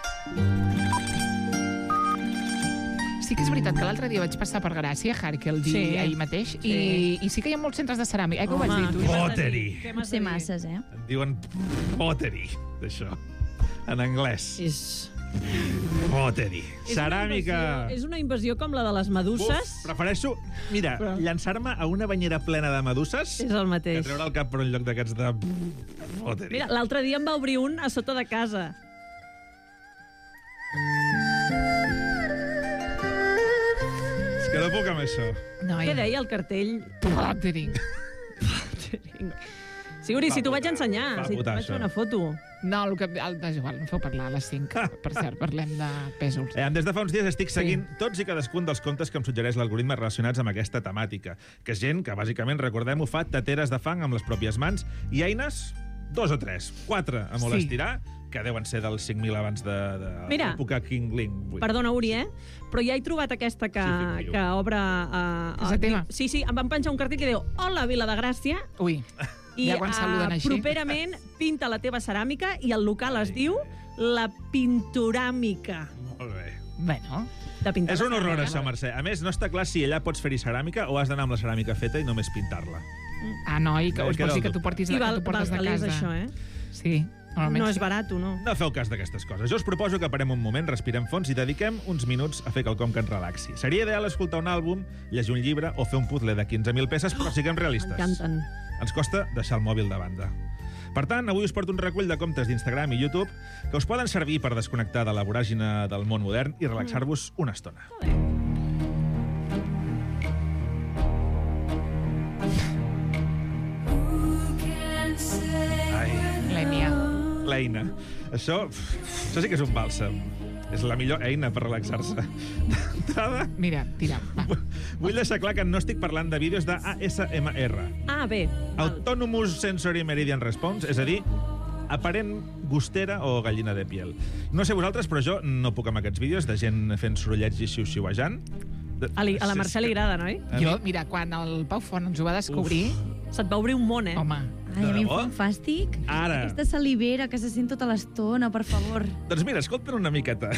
Sí que és veritat que l'altre dia vaig passar per Gràcia, Harkel, ahir mateix, i sí que hi ha molts centres de ceràmica. Què ho vas dir, tu? Pottery. Potser masses, eh? En diuen pottery, d'això, en anglès. Pottery. Ceràmica. És una invasió com la de les meduses. Prefereixo, mira, llançar-me a una banyera plena de meduses És el mateix. que treure el cap per un lloc d'aquests de pottery. Mira, l'altre dia em va obrir un a sota de casa. És que no puc amb això. Què deia el cartell? Pottery. Sí, Uri, si t'ho vaig ensenyar. Va Si t'ho putar, vaig fer això. una foto. No, és igual, em feu parlar a les 5. Per cert, parlem de pèsols. Des de fa uns dies estic seguint tots i cadascun dels contes que em suggereix l'algoritme relacionats amb aquesta temàtica, que és gent que, bàsicament, recordem-ho, fa teteres de fang amb les pròpies mans i eines, 2 o 3, 4 a molt estirar, que deuen ser dels 5.000 abans de Mira, l'època King Ling. Perdona, Uri, però ja he trobat aquesta que obre... Casa teva? Sí, em van penjar un cartell que diu Hola, Vila de Gràcia. Ui, I ja quan saluden així. properament pinta la teva ceràmica i el local es diu La Pinturàmica. Molt bé. Bueno. De pintar És un la horror, ceràmica. això, Mercè. A més, no està clar si allà pots fer-hi ceràmica o has d'anar amb la ceràmica feta i només pintar-la. Ah, no, i que Me us queda pots dir el que tu dubte. portis, I que val tu portes de calés, casa. això, eh? Sí. Normalment No és sí. barat, no? No feu cas d'aquestes coses. Jo us proposo que parem un moment, respirem fons i dediquem uns minuts a fer quelcom que ens relaxi. Seria ideal escoltar un àlbum, llegir un llibre o fer un puzzle de 15.000 peces, però siguem realistes. M'encanten. Ens costa deixar el mòbil de banda. Per tant, avui us porto un recull de comptes d'Instagram i YouTube que us poden servir per desconnectar de la voràgine del món modern i relaxar-vos una estona. L'eina. Això sí que és un bàlsam. És la millor eina per relaxar-se. D'entrada... Mira, tira, va. Vull deixar clar que no estic parlant de vídeos de ASMR. Ah, bé. Autonomous Sensory Meridian Response, és a dir, aparent gustera o gallina de piel. No sé vosaltres, però jo no puc amb aquests vídeos de gent fent sorollets i xiu-xiuejant. A la Mercè li agrada, no? Jo, mira, quan el Pau Font ens ho va descobrir... Se't va obrir un món, eh? Home. Ai, a mi em fa un fàstic. Ara. Aquesta salivera que se sent tota l'estona, per favor. Doncs mira, escolta'n una miqueta.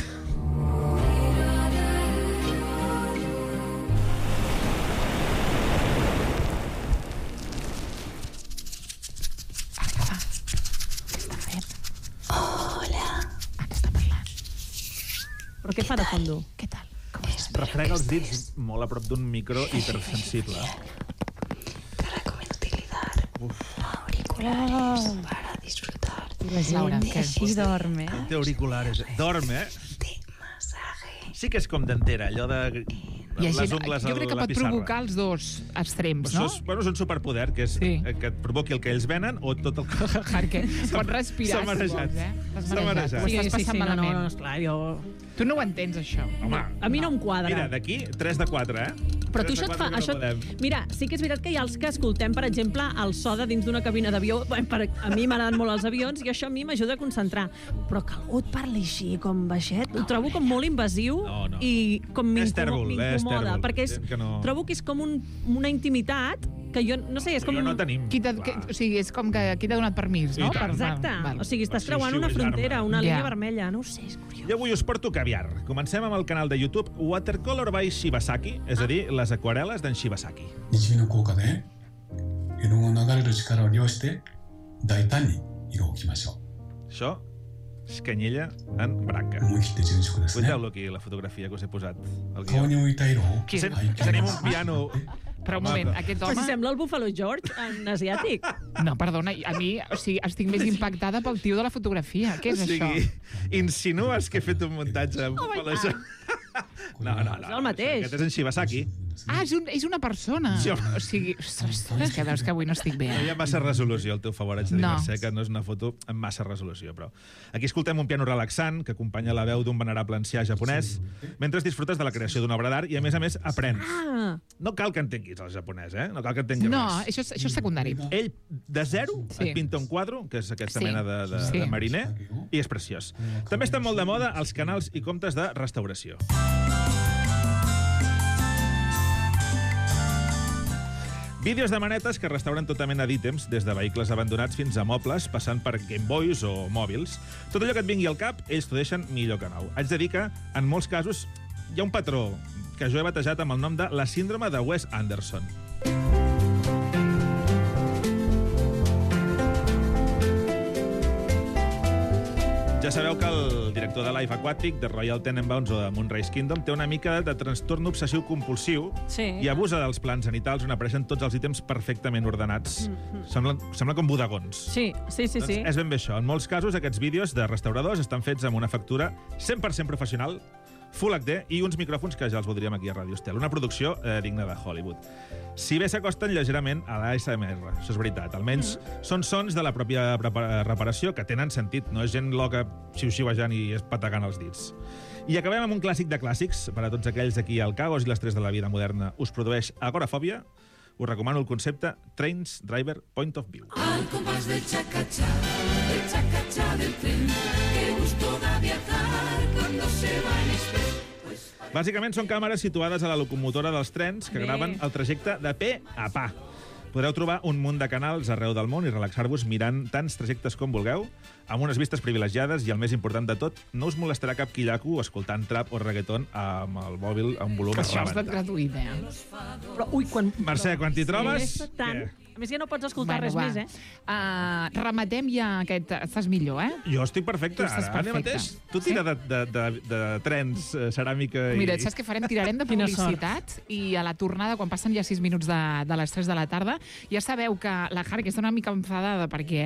Però què fa de fondo? Què tal? Refrega els dits molt a prop d'un micro hipersensible. Auriculares para disfrutar. I la gent Laura, així dorm, eh? Té auriculars. Dorm, eh? Sí que és com dentera, allò de... Hi ha les gent, ungles jo a crec que la pot pissarra. provocar els dos extrems, no? Bueno, és un superpoder, que és que et provoqui el que ells venen o tot el que... Perquè pots respirar, S'ha si vols, eh? S'ha marejat. Ho estàs passant malament. No, esclar, jo... Tu no ho entens, això. Home, A mi no em quadra. mira, d'aquí, 3 de 4, eh? Però tu 3 de això et fa... 4 que Això... no podem. Mira, sí que és veritat que hi ha els que escoltem, per exemple, el so de dins d'una cabina d'avió. A mi m'agraden molt els avions i això a mi m'ajuda a concentrar. Però que algú et parli així, com baixet, ho trobo com molt invasiu i com És tèrbol, és m'incomoda. tèrbol. Perquè Gent que no- trobo que és com una intimitat Que jo, no sé, és com... Jo no tenim. O sigui, és com que qui t'ha donat permís, no? Exacte. O sigui, estàs creuant una frontera, una línia vermella. No ho sé, és curiós. I avui us porto caviar. Comencem amb el canal de YouTube Watercolor by Shibasaki, és a dir, les aquarel·les d'en Shibasaki. 日の効果で絵の流れる力を利用して大胆に色を置きましょう。 Això és canyella en branca. 思い切って純色ですね。 Vegeu-lo aquí, la fotografia que us he posat. El 顔に置いた色を Tenim un piano... Però un moment, aquest home... Però si sembla el Buffalo George en asiàtic. No, perdona, a mi, o sigui, estic més impactada pel tio de la fotografia. Què és això? Insinues que he fet un muntatge amb Buffalo George? No. És el mateix. Aquest és en Shibasaki. Ah, és una persona. Sí, o sigui, ostres, és que veus que avui no estic bé. No hi ha massa resolució al teu favor, haig de dir, No. Mercè, que no és una foto amb massa resolució, però... Aquí escoltem un piano relaxant que acompanya la veu d'un venerable ancià japonès mentre disfrutes de la creació d'una obra d'art i, a més, aprens. Ah. No cal que entenguis el japonès, eh? No cal que entenguis No, res. això és secundari. Ell, de zero, Sí. et pinta un quadre, que és aquesta Sí. mena de mariner, i és preciós. També estan molt de moda els canals i comptes de restauració. Vídeos de manetes que restauren tota mena d'ítems, des de vehicles abandonats fins a mobles, passant per Game Boys o mòbils. Tot allò que et vingui al cap, ells t'ho deixen millor que nou. Haig de dir que, en molts casos, hi ha un patró que jo he batejat amb el nom de la síndrome de Wes Anderson. Ja sabeu que el director de Life Aquatic, de Royal Tenenbaums o de Moonrise Kingdom té una mica de trastorn obsessiu-compulsiu i abusa dels plans genitals on apareixen tots els ítems perfectament ordenats. Semblen com bodegons. Sí. Doncs és ben bé això. En molts casos, aquests vídeos de restauradors estan fets amb una factura 100% professional, Full HD i uns micròfons que ja els voldríem aquí a Radio Estel. Una producció digna de Hollywood. Si bé s'acosten lleugerament a l'ASMR, això és veritat. Almenys són sons de la pròpia reparació que tenen sentit. No és gent loca xiu-xiuejant i espatagant els dits. I acabem amb un clàssic de clàssics. Per a tots aquells aquí al caos i l'estrès de la vida moderna us produeix agorafòbia. Us recomano el concepte Trains Driver Point of View. Al compás del cha-cha-cha del tren, qué gusto da viajar cuando se va en express. Bàsicament són càmeres situades a la locomotora dels trens que graven el trajecte de pe a pa. Podreu trobar un munt de canals arreu del món i relaxar-vos mirant tants trajectes com vulgueu, amb unes vistes privilegiades i, el més important de tot, no us molestarà cap quillaco escoltant trap o reggaeton amb el mòbil a un volum Que això ha elevat. estat gratuït, Però, ui, quan... Mercè, quan t'hi trobes... Sí, tant. A més, ja no pots escoltar res més, eh? Rematem ja aquest... Estàs millor, eh? Jo estic perfecte. Tu estàs Ara perfecte. mateix, tu tira de trens, ceràmica i... Mira, saps què farem? Tirarem de Quina publicitat i a la tornada, quan passen ja 6 minuts de les 3 de la tarda, ja sabeu que la Harry està una mica enfadada perquè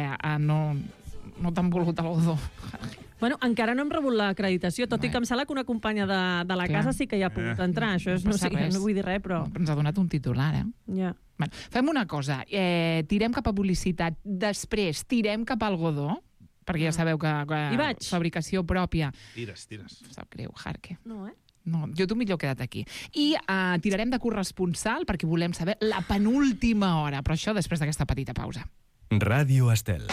no t'han volgut a l'Odó. Bueno, encara no hem rebut l'acreditació, tot i que em sembla que una companya de la casa sí que hi ha pogut entrar. Això és, no vull dir res, però... Ens ha donat un titular, eh? Ja. Bueno, fem una cosa, tirem cap a publicitat, després tirem cap a algodó, perquè ja sabeu que Hi vaig. fabricació pròpia... Tires. Sap greu, Harke. No, eh? No, jo tu millor queda't aquí. I tirarem de corresponsal perquè volem saber la penúltima hora, però això després d'aquesta petita pausa. Ràdio Estel.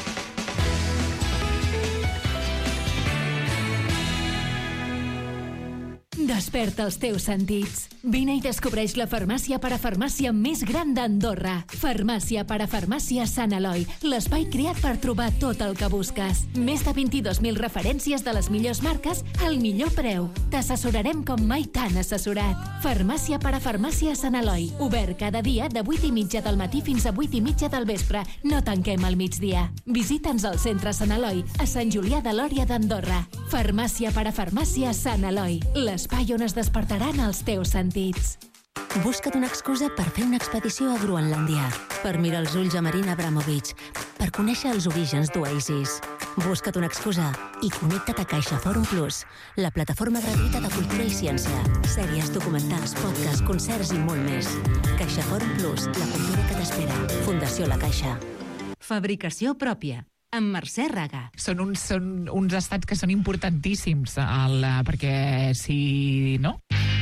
Desperta els teus sentits. Vine i descobreix la farmàcia parafarmàcia més gran d'Andorra. Farmàcia parafarmàcia Sant Eloi, l'espai creat per trobar tot el que busques. Més de 22.000 referències de les millors marques al millor preu. T'assessorarem com mai t'han assessorat. Farmàcia parafarmàcia Sant Eloi, obert cada dia de 8:30 del matí fins a 8:30 del vespre. No tanquem al migdia. Visita'ns al centre Sant Eloi, a Sant Julià de Lòria d'Andorra. Farmàcia parafarmàcia Sant Eloi, l'espai on es despertaran els teus sentits. Busca't una excusa per fer una expedició a Groenlàndia, per mirar els ulls a Marina Abramovic, per conèixer els orígens d'Oasis. Busca't una excusa i connecta't a CaixaForum Plus, la plataforma gratuïta de cultura i ciència, sèries, documentals, podcasts, concerts i molt més. CaixaForum Plus, la cultura que t'espera. Fundació La Caixa. Fabricació pròpia, amb Mercè Raga. Són uns estats que són importantíssims, perquè si... no?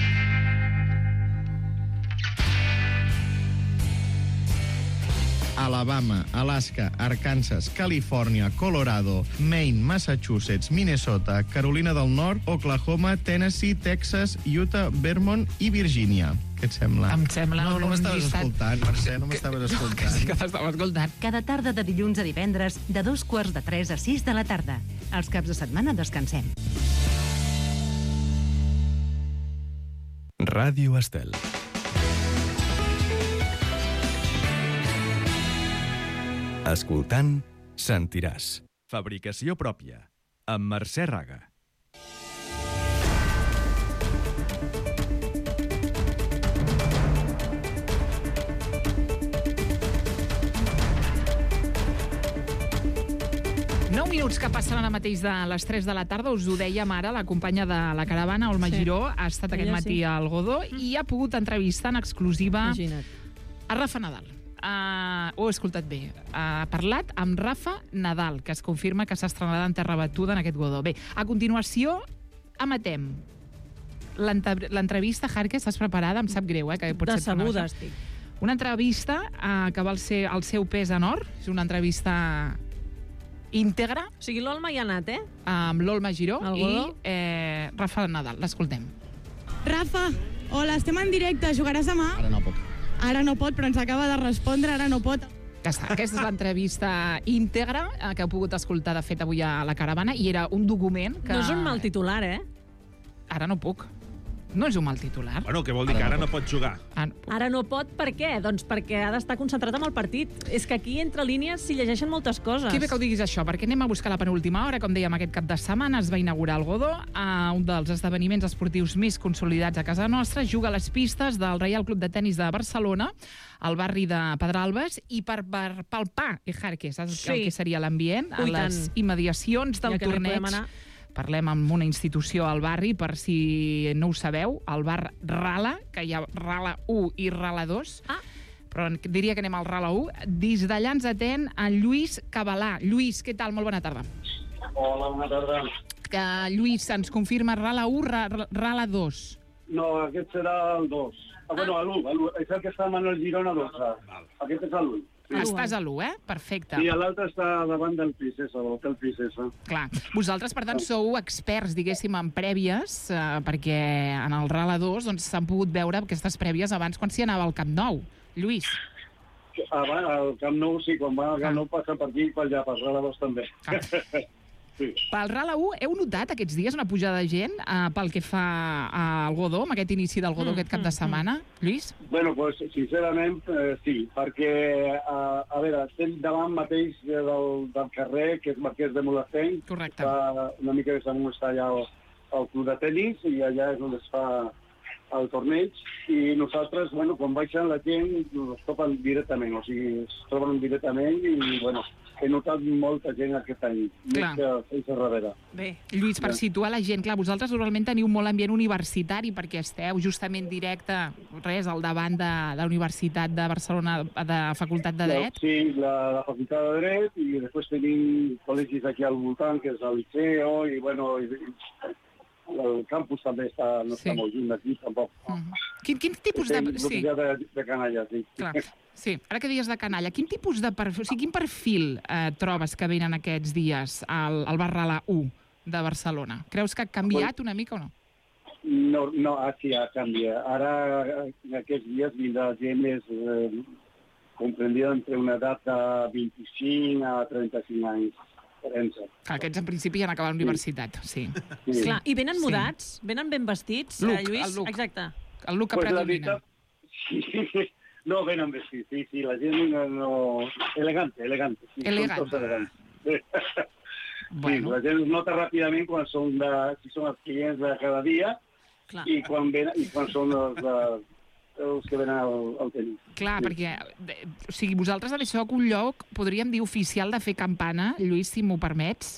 A la Alabama, Alaska, Arkansas, Califòrnia, Colorado, Maine, Massachusetts, Minnesota, Carolina del Nord, Oklahoma, Tennessee, Texas, Utah, Vermont i Virgínia. Què et sembla? Em sembla No m'estaves escoltant, Mercè, no m'estaves escoltant. Sí que t'estava escoltant. Cada tarda de dilluns a divendres, de 2:45 a 6 de la tarda. Els caps de setmana descansem. Ràdio Estel. Escoltant, sentiràs. Fabricació pròpia. Amb Mercè Raga. Minuts que passen ara mateix de les 3 de la tarda, us ho dèiem ara, la companya de la caravana, Olma Giró, ha estat aquest matí al Godó i ha pogut entrevistar en exclusiva a Rafa Nadal. Ho he escoltat bé. Ha parlat amb Rafa Nadal, que es confirma que s'ha estrenat en terra batuda en aquest Godó. Bé, a continuació, emetem l'entrevista. Jarque, estàs preparada? Em sap greu, que potser Decebuda estic. Una entrevista que val ser el seu pes en or. És una entrevista íntegra. O sigui, l'Olma hi ha anat, Amb l'Olma Giró i Rafa Nadal. L'escoltem. Rafa, hola, estem en directe. Jugaràs demà? Ara no puc. Ara no pot, però ens acaba de respondre, ara no pot. Ja està. Aquesta és l'entrevista íntegra que heu pogut escoltar, de fet, avui a la caravana, i era un document que... No és un mal titular, Ara no puc. No és un mal titular. Bueno, què vol dir? Que ara no pot jugar. Ara no pot, per què? Doncs perquè ha d'estar concentrat amb el partit. És que aquí, entre línies, s'hi llegeixen moltes coses. Que bé que ho diguis això, perquè anem a buscar la penúltima hora. Com dèiem, aquest cap de setmana es va inaugurar el Godó, un dels esdeveniments esportius més consolidats a casa nostra. Juga a les pistes del Reial Club de Tenis de Barcelona, al barri de Pedralbes, i per palpar, Jarque, saps el que seria l'ambient, a les immediacions del torneig. Parlem amb una institució al barri, per si no ho sabeu, el bar Rala, que hi ha Rala 1 i Rala 2, però diria que anem al Rala 1. Des d'allà ens atén en Lluís Cabalà. Lluís, què tal? Molt bona tarda. Hola, bona tarda. Lluís, ens confirma Rala 1, Rala 2. No, aquest serà el 2. Bueno, l'1. És el que està a Manuel Girona 12. Aquest és l'1. Estàs a l'1, Perfecte. Sí, l'altre està davant del Princesa, de l'hotel Princesa. Clar. Vosaltres, per tant, sou experts, diguéssim, en prèvies, perquè en el Rala 2 s'han pogut veure aquestes prèvies abans quan s'hi anava al Camp Nou. Lluís. Al Camp Nou, sí, quan va al Camp Nou passa per aquí i per allà, per Rala 2 també. Sí. Pel Rala 1, heu notat aquests dies una pujada de gent pel que fa al Godó, amb aquest inici del Godó aquest cap de setmana? Lluís? Bueno, pues, sincerament, sí, perquè, a veure, estem davant mateix del carrer, que és Marquès de Mulhacén. Correcte. Una mica més amunt està allà el club de tenis, i allà és on es fa el torneig, i nosaltres, bueno, quan baixen la gent, es topen directament, o sigui, es troben directament, i, bueno, he notat molta gent aquest any, més que ells a darrere. Bé, Lluís, per situar la gent, clar, vosaltres normalment teniu molt ambient universitari, perquè esteu justament directe, al davant de la Universitat de Barcelona, de Facultat de Dret. Sí, la Facultat de Dret, i després tenim col·legis aquí al voltant, que és el Liceo, i, bueno, el campus també no està molt lluny d'aquí, tampoc. Quin tipus de... Sí. De canalla, sí. Clar. Sí, ara que deies de canalla, quin tipus de perfil, o sigui, quin perfil trobes que venen aquests dies al bar Rala 1 de Barcelona? Creus que ha canviat una mica o no? No, sí, ha canviat. Ara, en aquests dies, vindrà gent més comprendida entre una edat de 25 a 35 anys. Aquests, en principi, han acabat la universitat, sí. Clar, i venen mudats? Venen ben vestits, Lluís? El look. Exacte. El look que predomina. Sí, no venen vestits, sí, la gent no... Elegante. Sí, elegante. Sí, la gent es nota ràpidament quan són si són els clients de cada dia i quan són els que venen al tenis. Clar, perquè o sigui, vosaltres també sou un lloc, podríem dir, oficial de fer campana, Lluís, si m'ho permets,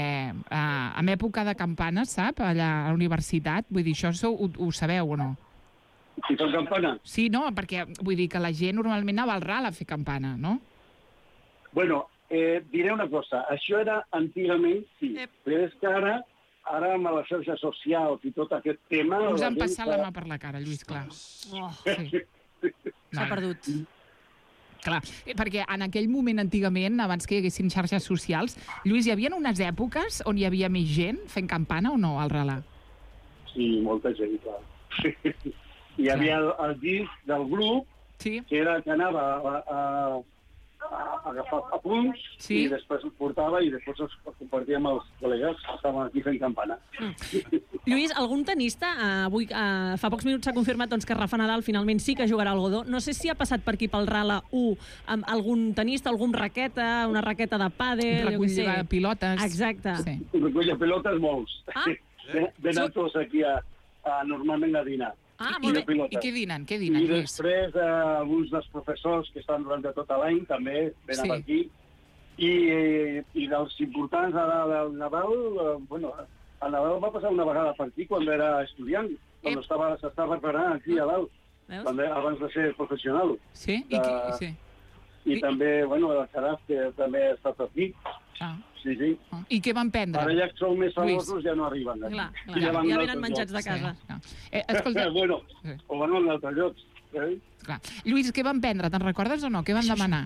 en època de campana, sap, allà a la universitat, vull dir, això ho sabeu o no? Si fem campana? Sí, no, perquè vull dir que la gent normalment anava al Ral a fer campana, no? Bueno, diré una cosa, això era antigament, sí, però és que ara amb les xarxes socials i tot aquest tema... Us han passat la mà per la cara, Lluís, clar. S'ha perdut. Clar, perquè en aquell moment, antigament, abans que hi haguessin xarxes socials, Lluís, hi havia unes èpoques on hi havia més gent fent campana o no, al Rala? Sí, molta gent, clar. Hi havia el disc del grup, que era que anava a agafar apunts i després els portava i després els compartia amb els col·legues que estaven aquí fent campana. Lluís, algun tenista, avui fa pocs minuts s'ha confirmat que Rafa Nadal finalment sí que jugarà al Godó. No sé si ha passat per aquí pel Rala 1 amb algun tenista, algun raqueta, una raqueta de pàdel, recull de pilotes. Exacte. Recull de pilotes molts. Venen tots aquí normalment a dinar. I què dinen? I després alguns dels professors que estan durant tot l'any també venen aquí. I dels importants, el Nadal, el Nadal va passar una vegada per aquí quan era estudiant, quan s'estava preparant aquí a dalt, abans de ser professional. Sí? I també, el Xaraf, que també ha estat aquí. Sí. I què van prendre? Ara ja que sou més famosos ja no arriben. Clar, ja venen menjats de casa. Escolta... o van a altres llocs. Lluís, què van prendre? Te'n recordes o no? Què van demanar?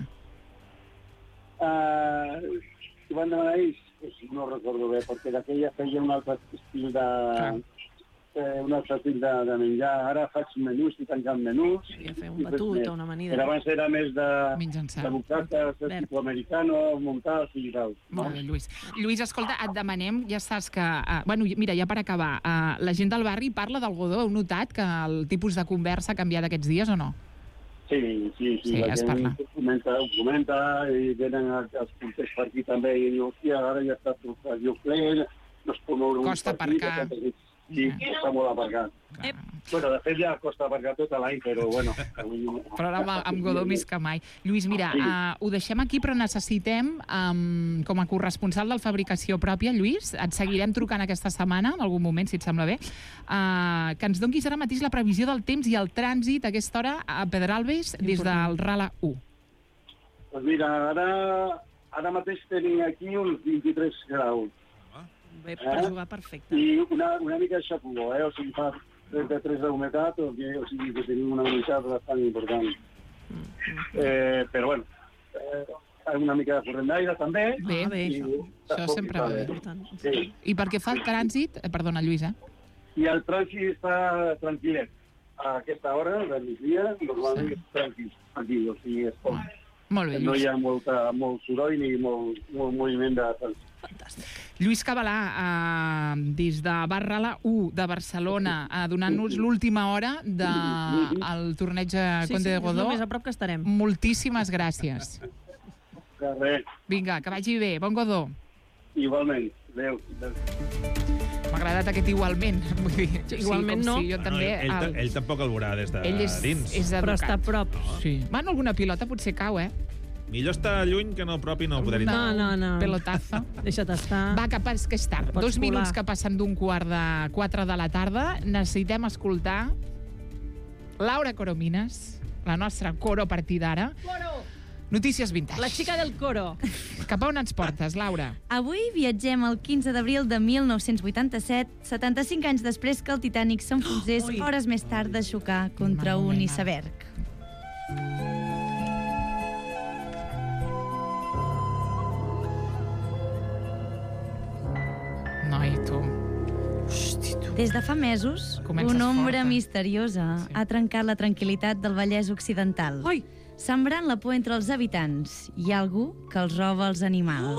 Què van demanar ells? No recordo bé, perquè d'aquella feia un altre estil de menjar. Ara faig menús i tanjant menús. Fer un batut o una amanida. Abans era més de bocates, tipus americano, muntats i tal. Molt bé, Lluís. Lluís, escolta, et demanem, ja saps que... mira, ja per acabar, la gent del barri parla del Godó. Heu notat que el tipus de conversa ha canviat aquests dies o no? Sí, la gent ho comenta i venen els punters per aquí també i diu, hòstia, ara ja està tot el lloc ple, no es pot moure un costa aparcar. Sí, costa molt aparcar. De fet ja costa aparcar tot l'any, però bueno. Però ara amb Godó més que mai. Lluís, mira, ho deixem aquí, però necessitem, com a corresponsal del Fabricació Pròpia, Lluís, et seguirem trucant aquesta setmana, en algun moment, si et sembla bé, que ens donguis ara mateix la previsió del temps i el trànsit a aquesta hora a Pedralbes des del Rala 1. Doncs mira, ara mateix tenim aquí uns 23 graus. Bé, per jugar perfecte. I una mica de xapugó, o sigui, fa 33 d'humitat, o sigui que tenim una humitat bastant important. Però bueno, una mica de corrent d'aire també. Bé, això sempre va bé. I perquè fa el trànsit, perdona Lluís, I el trànsit està tranquil·let. A aquesta hora, de migdia, normalment és tranquil, o sigui, és poc. Molt bé, Lluís. No hi ha molt soroll ni molt moviment de trànsit. Fantàstic. Lluís Cabalà, des de Barrala 1 de Barcelona, donant-nos l'última hora del torneig Conde de Godó. Sí, és el més a prop que estarem. Moltíssimes gràcies. Res. Vinga, que vagi bé. Bon Godó. Igualment. Adéu. M'ha agradat aquest igualment. Vull dir, igualment no. Si jo també, ell tampoc el veurà des de dins. És educat. Però està a prop. Sí. Bueno, alguna pilota potser cau, Millor està lluny que no prop i no poder No. Pelotazo. Deixa't estar. Va, que és tard. 2 minuts que passen d'un 3:15 de la tarda. Necessitem escoltar Laura Coromines, la nostra coro a partir d'ara. Notícies vintage. La xica del coro. Cap a on ens portes, Laura? Avui viatgem el 15 d'abril de 1987, 75 anys després que el Titanic s'enfonsés hores més tard de xocar contra un iceberg. Noi, tu. Des de fa mesos, una ombra misteriosa ha trencat la tranquil·litat del Vallès Occidental, sembrant la por entre els habitants. Hi ha algú que els roba els animals.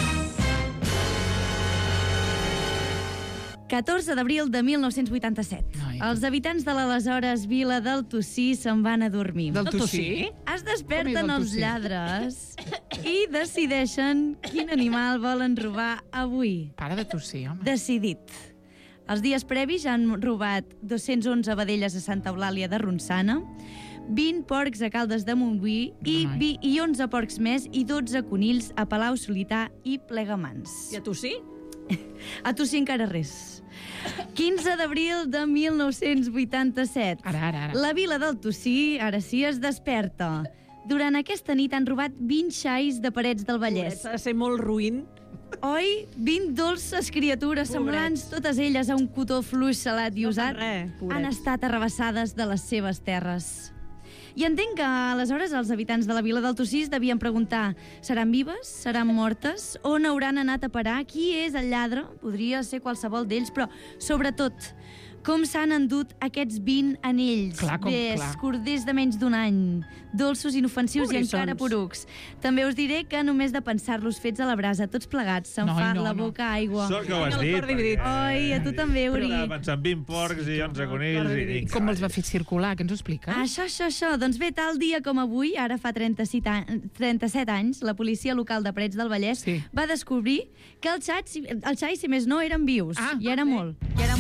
14 d'abril de 1987. Els habitants de l'aleshores vila del Tossí se'n van a dormir. Del Tossí? Es desperten els lladres i decideixen quin animal volen robar avui. Para de tossir, home. Decidit. Els dies previs han robat 211 vedelles a Santa Eulàlia de Ronçana, 20 porcs a Caldes de Montbui i 11 porcs més i 12 conills a Palau Solità i Plegamans. I a Tossí? A Tossí encara res. 15 d'abril de 1987. Ara. La vila del Tossí, ara sí, es desperta. Durant aquesta nit han robat 20 xais de Parets del Vallès. Ha de ser molt ruïn. Oi? 20 dolces criatures semblants, totes elles a un cotó fluix, salat i usat, han estat arrabassades de les seves terres. I entenc que aleshores els habitants de la vila del Tossís devien preguntar: seran vives? Seran mortes? On hauran anat a parar? Qui és el lladre? Podria ser qualsevol d'ells, però sobretot, com s'han endut aquests 20 anells? Clar. Corders de menys d'un any, dolços, inofensius i encara porucs. També us diré que només de pensar-los fets a la brasa, tots plegats, se'm fa la boca aigua. Sort que ho has dit. Oi, a tu també, Uri. Pensant 20 porcs i 11 conills. Com els va fer circular? Què ens ho explica? Això. Doncs bé, tal dia com avui, ara fa 37 anys, la policia local de Parets del Vallès va descobrir que el xai, si més no, eren vius. I era molt.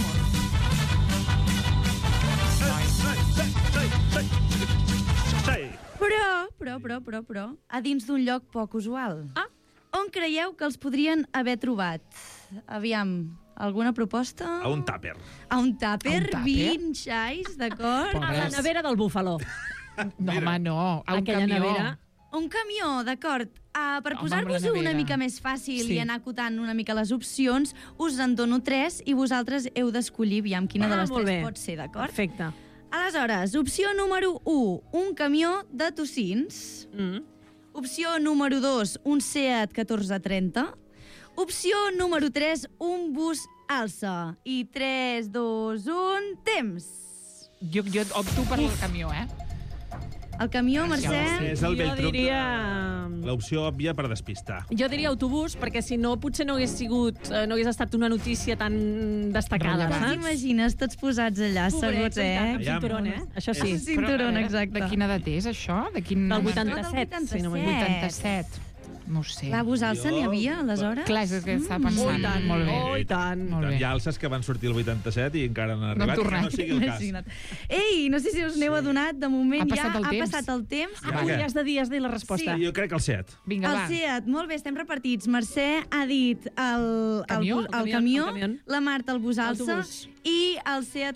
Però, a dins d'un lloc poc usual. On creieu que els podrien haver trobat? Aviam, alguna proposta? A un tàper. A un tàper? 20 xais, d'acord? A la nevera del Búfalo. No, home, no. A un Aquella camió. nevera. Un camió, d'acord. Per posar-vos-ho una mica més fàcil i anar acotant una mica les opcions, us en dono 3 i vosaltres heu d'escollir aviam quina de les 3 pot ser, d'acord? Perfecte. Aleshores, opció número 1, un camió de tocins. Opció número 2, un Seat 1430. Opció número 3, un bus alça. I 3, 2, 1, temps. Jo opto per el camió, El camió, Mercè? És el vell truc. diria... L'opció òbvia per despistar. Jo diria autobús, perquè si no, potser no hagués estat una notícia tan destacada, saps? T'imagines tots posats allà, Pobrets, segons, amb cinturón, Això sí. Cinturón, exacte. De quina edat és, això? Del 87, si no m'equivoco. 87. No ho sé. La bus alça n'hi havia, aleshores? Clar, és que estava pensant. Molt bé. Oh, i tant. Molt Hi ha alces que van sortir el 87 i encara no han arribat. tornat. No sigui el cas. Imagina't. Ei, no sé si us n'heu adonat, de moment Ha passat el temps. passat el temps. Has de dir la resposta. Jo crec que el Seat. Vinga, El va. Seat, molt bé, estem repartits. Mercè ha dit el Camió? camió, El camió. la Marta el bus alça L'autobús. i el Seat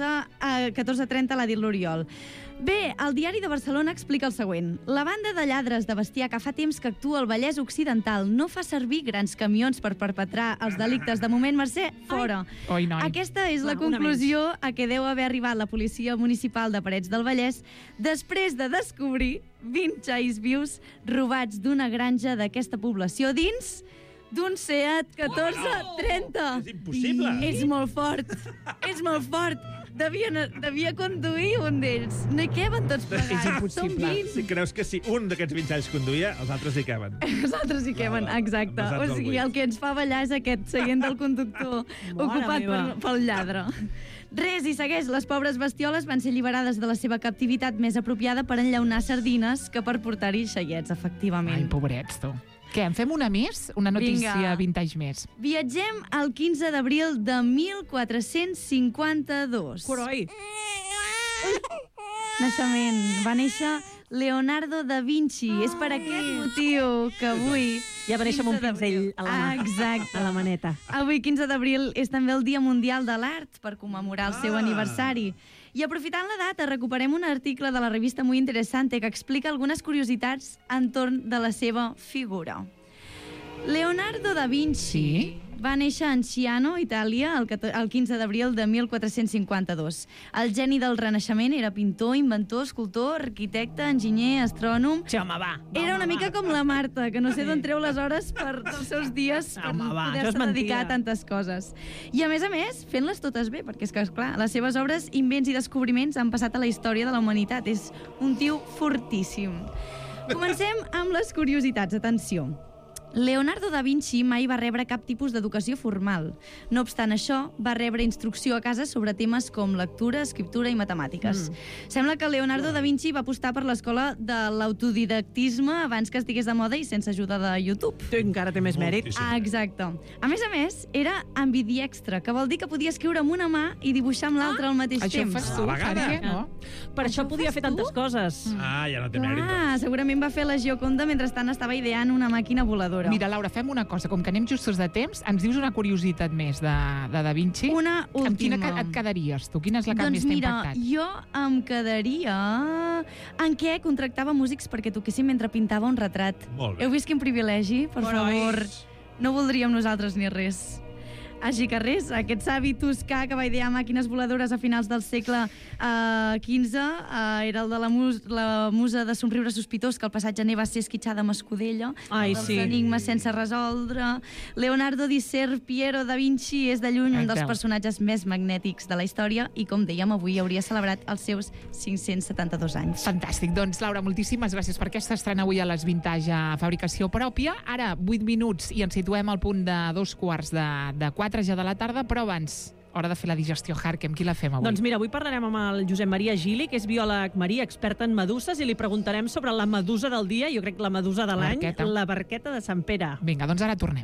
1430 l'ha dit l'Oriol. Bé, el Diari de Barcelona explica el següent. La banda de lladres de bestiar que fa temps que actua al Vallès Occidental no fa servir grans camions per perpetrar els delictes. De moment, Mercè, fora. Oi, noi. Aquesta és la Una conclusió a què deu haver arribat la policia municipal de Parets del Vallès després de descobrir 20 xais vius robats d'una granja d'aquesta població dins d'un Seat 1430. És impossible. És molt fort. És molt fort. Devia conduir un d'ells. No hi caben tots plegats. Són 20. Si creus que si un d'aquests 20 anys conduïa, els altres hi caben. Els altres hi caben, exacte. Basats O al sigui, buit. el que ens fa ballar és aquest seient del conductor ocupat meva. pel lladre. Res, i segueix. Les pobres bestioles van ser alliberades de la seva captivitat més apropiada per enllaunar sardines que per portar-hi xaiets, efectivament. Ai, pobrets, tu. Què, en fem una més? Una notícia Vinga. vintage més. Viatgem al 15 d'abril de 1452. Coroi. Naixement. Va néixer Leonardo da Vinci. És per aquest motiu que avui... Ja va néixer amb un 15 d'abril. pinzell a la mà. Exacte. A la maneta. Avui, 15 d'abril, és també el Dia Mundial de l'Art per commemorar el seu aniversari. I aprofitant la data, recuperem un article de la revista Muy Interesante que explica algunes curiositats entorn de la seva figura. Leonardo da Vinci va néixer en Ciano, Itàlia, el 15 d'abril de 1452. El geni del Renaixement era pintor, inventor, escultor, arquitecte, enginyer, astrònom... Sí, home, va. Era una mica com la Marta, que no sé d'on treu les hores dels seus dies per Home, va, això és poder-se dedicar mentida. a tantes coses. I a més, fent-les totes bé, perquè és que, esclar, les seves obres, invents i descobriments han passat a la història de la humanitat. És un tio fortíssim. Comencem amb les curiositats. Atenció. Leonardo da Vinci mai va rebre cap tipus d'educació formal. No obstant això, va rebre instrucció a casa sobre temes com lectura, escriptura i matemàtiques. Sembla que Leonardo da Vinci va apostar per l'escola de l'autodidactisme abans que estigués de moda i sense ajuda de YouTube. Encara té més mèrit. Exacte. A més, era ambidiextre, que vol dir que podia escriure amb una mà i dibuixar amb l'altra al mateix Això temps. fas tu, Fària, no? Per això podia fer tantes coses. Ah, ja no té mèrit. Clar, segurament va fer la Gioconda mentrestant estava ideant una màquina voladora. Mira, Laura, fem una cosa. Com que anem justos de temps, ens dius una curiositat més de Da Vinci. Una última. Amb quina et quedaries, tu? Quina és la que més t'ha impactat? Jo em quedaria en què contractava músics perquè toquessin mentre pintava un retrat. Molt bé. Heu vist quin privilegi? Per favor, no voldríem nosaltres ni res. Així que res, aquest savi toscà que va idear màquines voladores a finals del segle XV era el de la musa de somriure sospitós, que el passat gener va ser esquitxada amb escudella. Ai, dels sí. enigmes sense resoldre. Leonardo di Ser Piero da Vinci és de lluny un dels personatges més magnètics de la història i, com dèiem, avui hauria celebrat els seus 572 anys. Fantàstic. Doncs, Laura, moltíssimes gràcies per aquesta estrena avui a les Vintage a Fabricació Pròpia. Ara, 8 minuts i ens situem al punt de 2:45 ja de la tarda, però abans, hora de fer la digestió Harkem. Qui la fem avui? Doncs mira, avui parlarem amb el Josep Maria Gili, que és biòleg marí, expert en meduses, i li preguntarem sobre la medusa del dia, jo crec que la medusa de l'any, la barqueta de Sant Pere. Vinga, doncs ara tornem.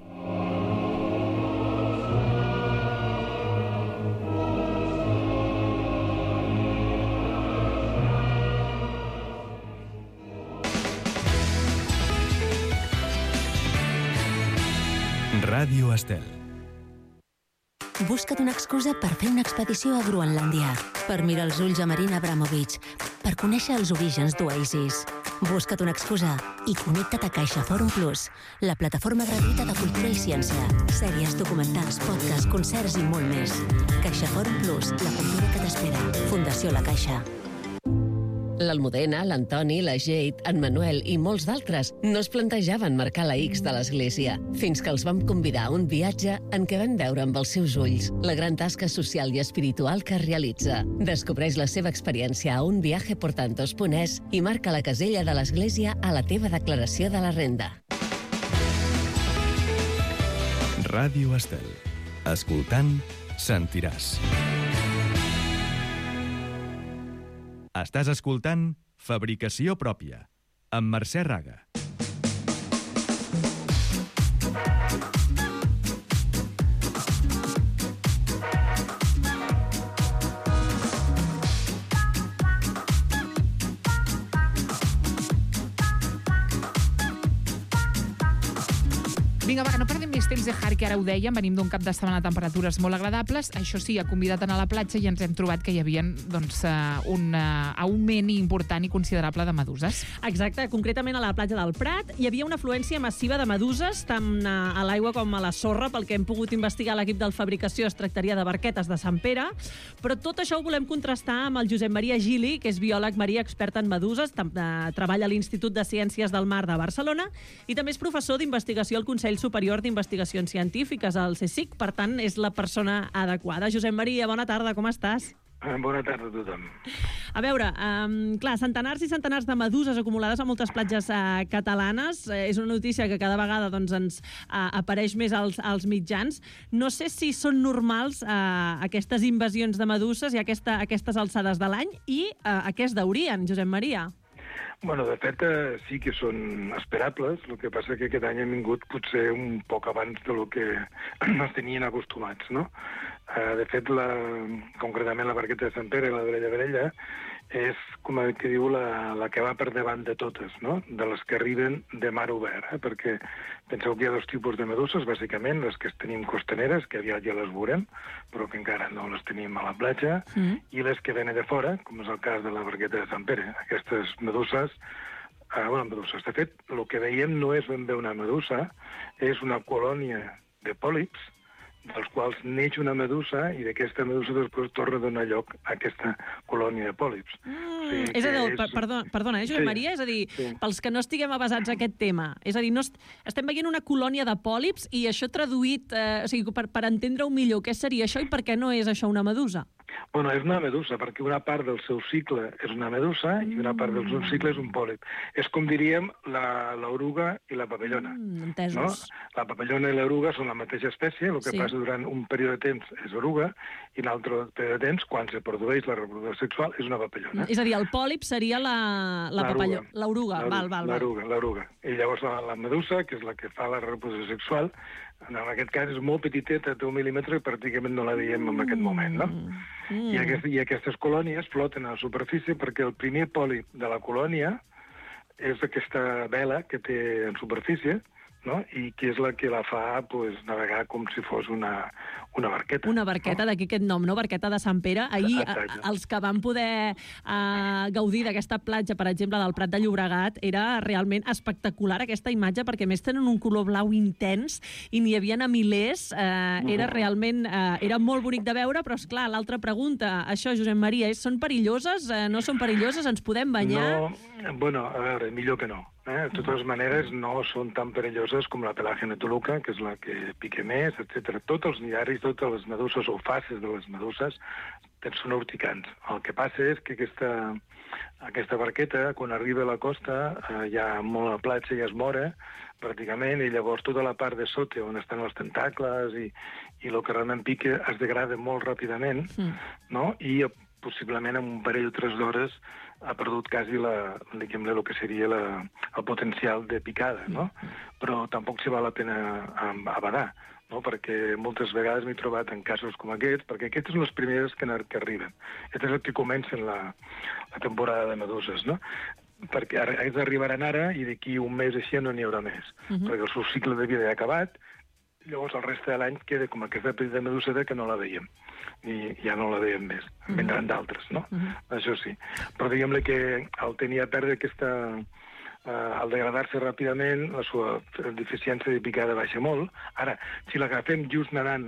Ràdio Estel. Busca't una excusa per fer una expedició a Groenlàndia, per mirar els ulls a Marina Abramovic, per conèixer els orígens d'Oasis. Busca't una excusa i connecta't a Caixa Fòrum Plus, la plataforma gratuïta de cultura i ciència. Sèries, documentals, podcasts, concerts i molt més. Caixa Fòrum Plus, la cultura que t'espera. Fundació La Caixa. L'Almudena, l'Antoni, la Jade, en Manuel i molts d'altres no es plantejaven marcar la X de l'església, fins que els vam convidar a un viatge en què van veure amb els seus ulls la gran tasca social i espiritual que realitza. Descobreix la seva experiència a unviajeportantos.es i marca la casella de l'església a la teva declaració de la renda. Ràdio Estel. Escoltant, sentiràs. Estàs escoltant Fabricació Pròpia, amb Mercè Raga. Vinga, va, que no perdem més temps de Har, que ara ho dèiem, venim d'un cap de setmana a temperatures molt agradables. Això sí, ha convidat a anar a la platja i ens hem trobat que hi havia doncs, un augment important i considerable de meduses. Exacte, concretament a la platja del Prat hi havia una afluència massiva de meduses, tant a l'aigua com a la sorra. Pel que hem pogut investigar l'equip del Fabricació, es tractaria de barquetes de Sant Pere, però tot això ho volem contrastar amb el Josep Maria Gili, que és biòleg marí expert en meduses, treballa a l'Institut de Ciències del Mar de Barcelona i també és professor d'investigació al Consell Superior d'Investigacions Científiques, al CSIC, per tant, és la persona adequada. Josep Maria, bona tarda, com estàs? Bona tarda a tothom. A veure, clar, centenars i centenars de meduses acumulades a moltes platges catalanes. És una notícia que cada vegada doncs, ens apareix més als mitjans. No sé si són normals aquestes invasions de meduses i aquestes alçades de l'any i a què es deurien, Josep Maria? Bueno, de fet, sí que són esperables. El que passa que aquest any hem vingut potser un poc abans del que ens tenien acostumats, no? De fet, concretament la barqueta de Sant Pere, la de Brella, és, com que diu, la que va per davant de totes, no? De les que arriben de mar obert, perquè penseu que hi ha dos tipus de meduses, bàsicament, les que tenim costaneres, que aviat ja les veurem, però que encara no les tenim a la platja, i les que venen de fora, com és el cas de la barqueta de Sant Pere. Aquestes meduses, de fet, el que veiem no és ben bé una medusa, és una colònia de pòlips, dels quals neix una medusa i d'aquesta medusa després torna a donar lloc a aquesta colònia de pòlips. És a dir, perdona, Josep Maria? És a dir, pels que no estiguem avasats a aquest tema, és a dir, estem veient una colònia de pòlips i això traduït, per entendre-ho millor, què seria això i per què no és això una medusa? Bueno, és una medusa, perquè una part del seu cicle és una medusa i una part del seu cicle és un pòlip. És com diríem l'oruga i la papallona. Entesos. La papallona i l'oruga són la mateixa espècie, el que passa durant un període de temps és oruga i un altre període de temps, quan se produeix la reproducció sexual, és una papallona. És a dir, el pòlip seria l'oruga. L'oruga. I llavors la medusa, que és la que fa la reproducció sexual, en aquest cas és molt petiteta, té 1 mil·límetre i pràcticament no la veiem en aquest moment, no? I aquestes colònies floten a la superfície perquè el primer pòlip de la colònia és aquesta vela que té en superfície, no? I que és la que la fa navegar com si fos una barqueta. Una barqueta, d'aquí aquest nom, no? Barqueta de Sant Pere. Ahir, els que van poder gaudir d'aquesta platja, per exemple, del Prat de Llobregat, era realment espectacular aquesta imatge, perquè a més tenen un color blau intens i n'hi havia a milers. Era realment... Era molt bonic de veure, però, esclar, l'altra pregunta, això, Josep Maria, són perilloses? No són perilloses? Ens podem banyar? No, bueno, a veure, millor que no. De totes maneres, no són tan perilloses com la pelágena toluca, que és la que pica més, etc. Tots els nidaris, totes les meduses o faces de les meduses són urticants. El que passa és que aquesta barqueta, quan arriba a la costa, hi ha molt a la platja i es mora, pràcticament, i llavors tota la part de sota, on estan els tentacles i el que realment pica, es degrada molt ràpidament, no? I possiblement en un parell o 3 d'hores ha perdut quasi el que seria el potencial de picada, no? Però tampoc s'hi val la pena abadar, no? Perquè moltes vegades m'he trobat en casos com aquests, perquè aquestes són les primeres que arriben. Aquest és el que comencen la temporada de meduses, no? Perquè aquests arribaran ara i d'aquí un mes així no n'hi haurà més, perquè el seu cicle de vida ja ha acabat. Llavors el reste de l'any queda com aquesta petita meduseta que no la veiem, i ja no la veiem més. Vendran d'altres, no? Això sí. Però diguem-li que al tenir a perdre al degradar-se ràpidament, la seva deficiència de picada baixa molt. Ara, si l'agafem just nedant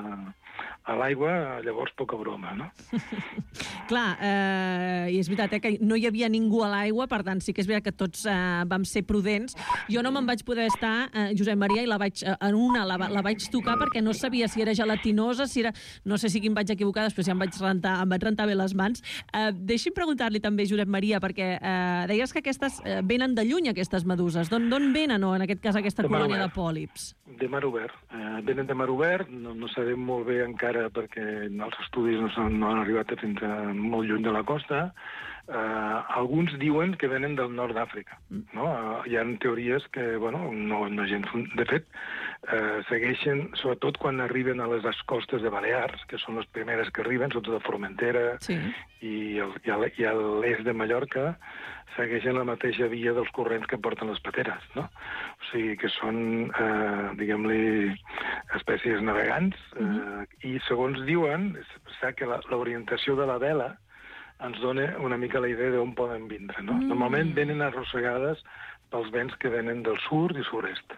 a l'aigua, llavors poca broma, no? Clar, i és veritat que no hi havia ningú a l'aigua, per tant, sí que és veritat que tots vam ser prudents. Jo no me'n vaig poder estar, Josep Maria, i la vaig tocar perquè no sabia si era gelatinosa, si era... No sé si em vaig equivocar, després ja em vaig rentar bé les mans. Deixi'm preguntar-li també, Josep Maria, perquè deies que aquestes venen de lluny, aquestes meduses. D'on venen, o en aquest cas, aquesta colònia de pòlips? De mar obert. Venen de mar obert, no sabem molt bé encara perquè els estudis no han arribat fins molt lluny de la costa. Alguns diuen que venen del nord d'Àfrica. Hi ha teories que, bueno, no gens... De fet, segueixen, sobretot quan arriben a les costes de Balears, que són les primeres que arriben, sobretot a Formentera i a l'est de Mallorca, segueixen la mateixa via dels corrents que porten les pateres, no? O sigui que són, diguem-li, espècies navegants, i segons diuen, que l'orientació de la vela ens dona una mica la idea d'on poden vindre, no? Normalment venen arrossegades pels vents que venen del sud i sud-est.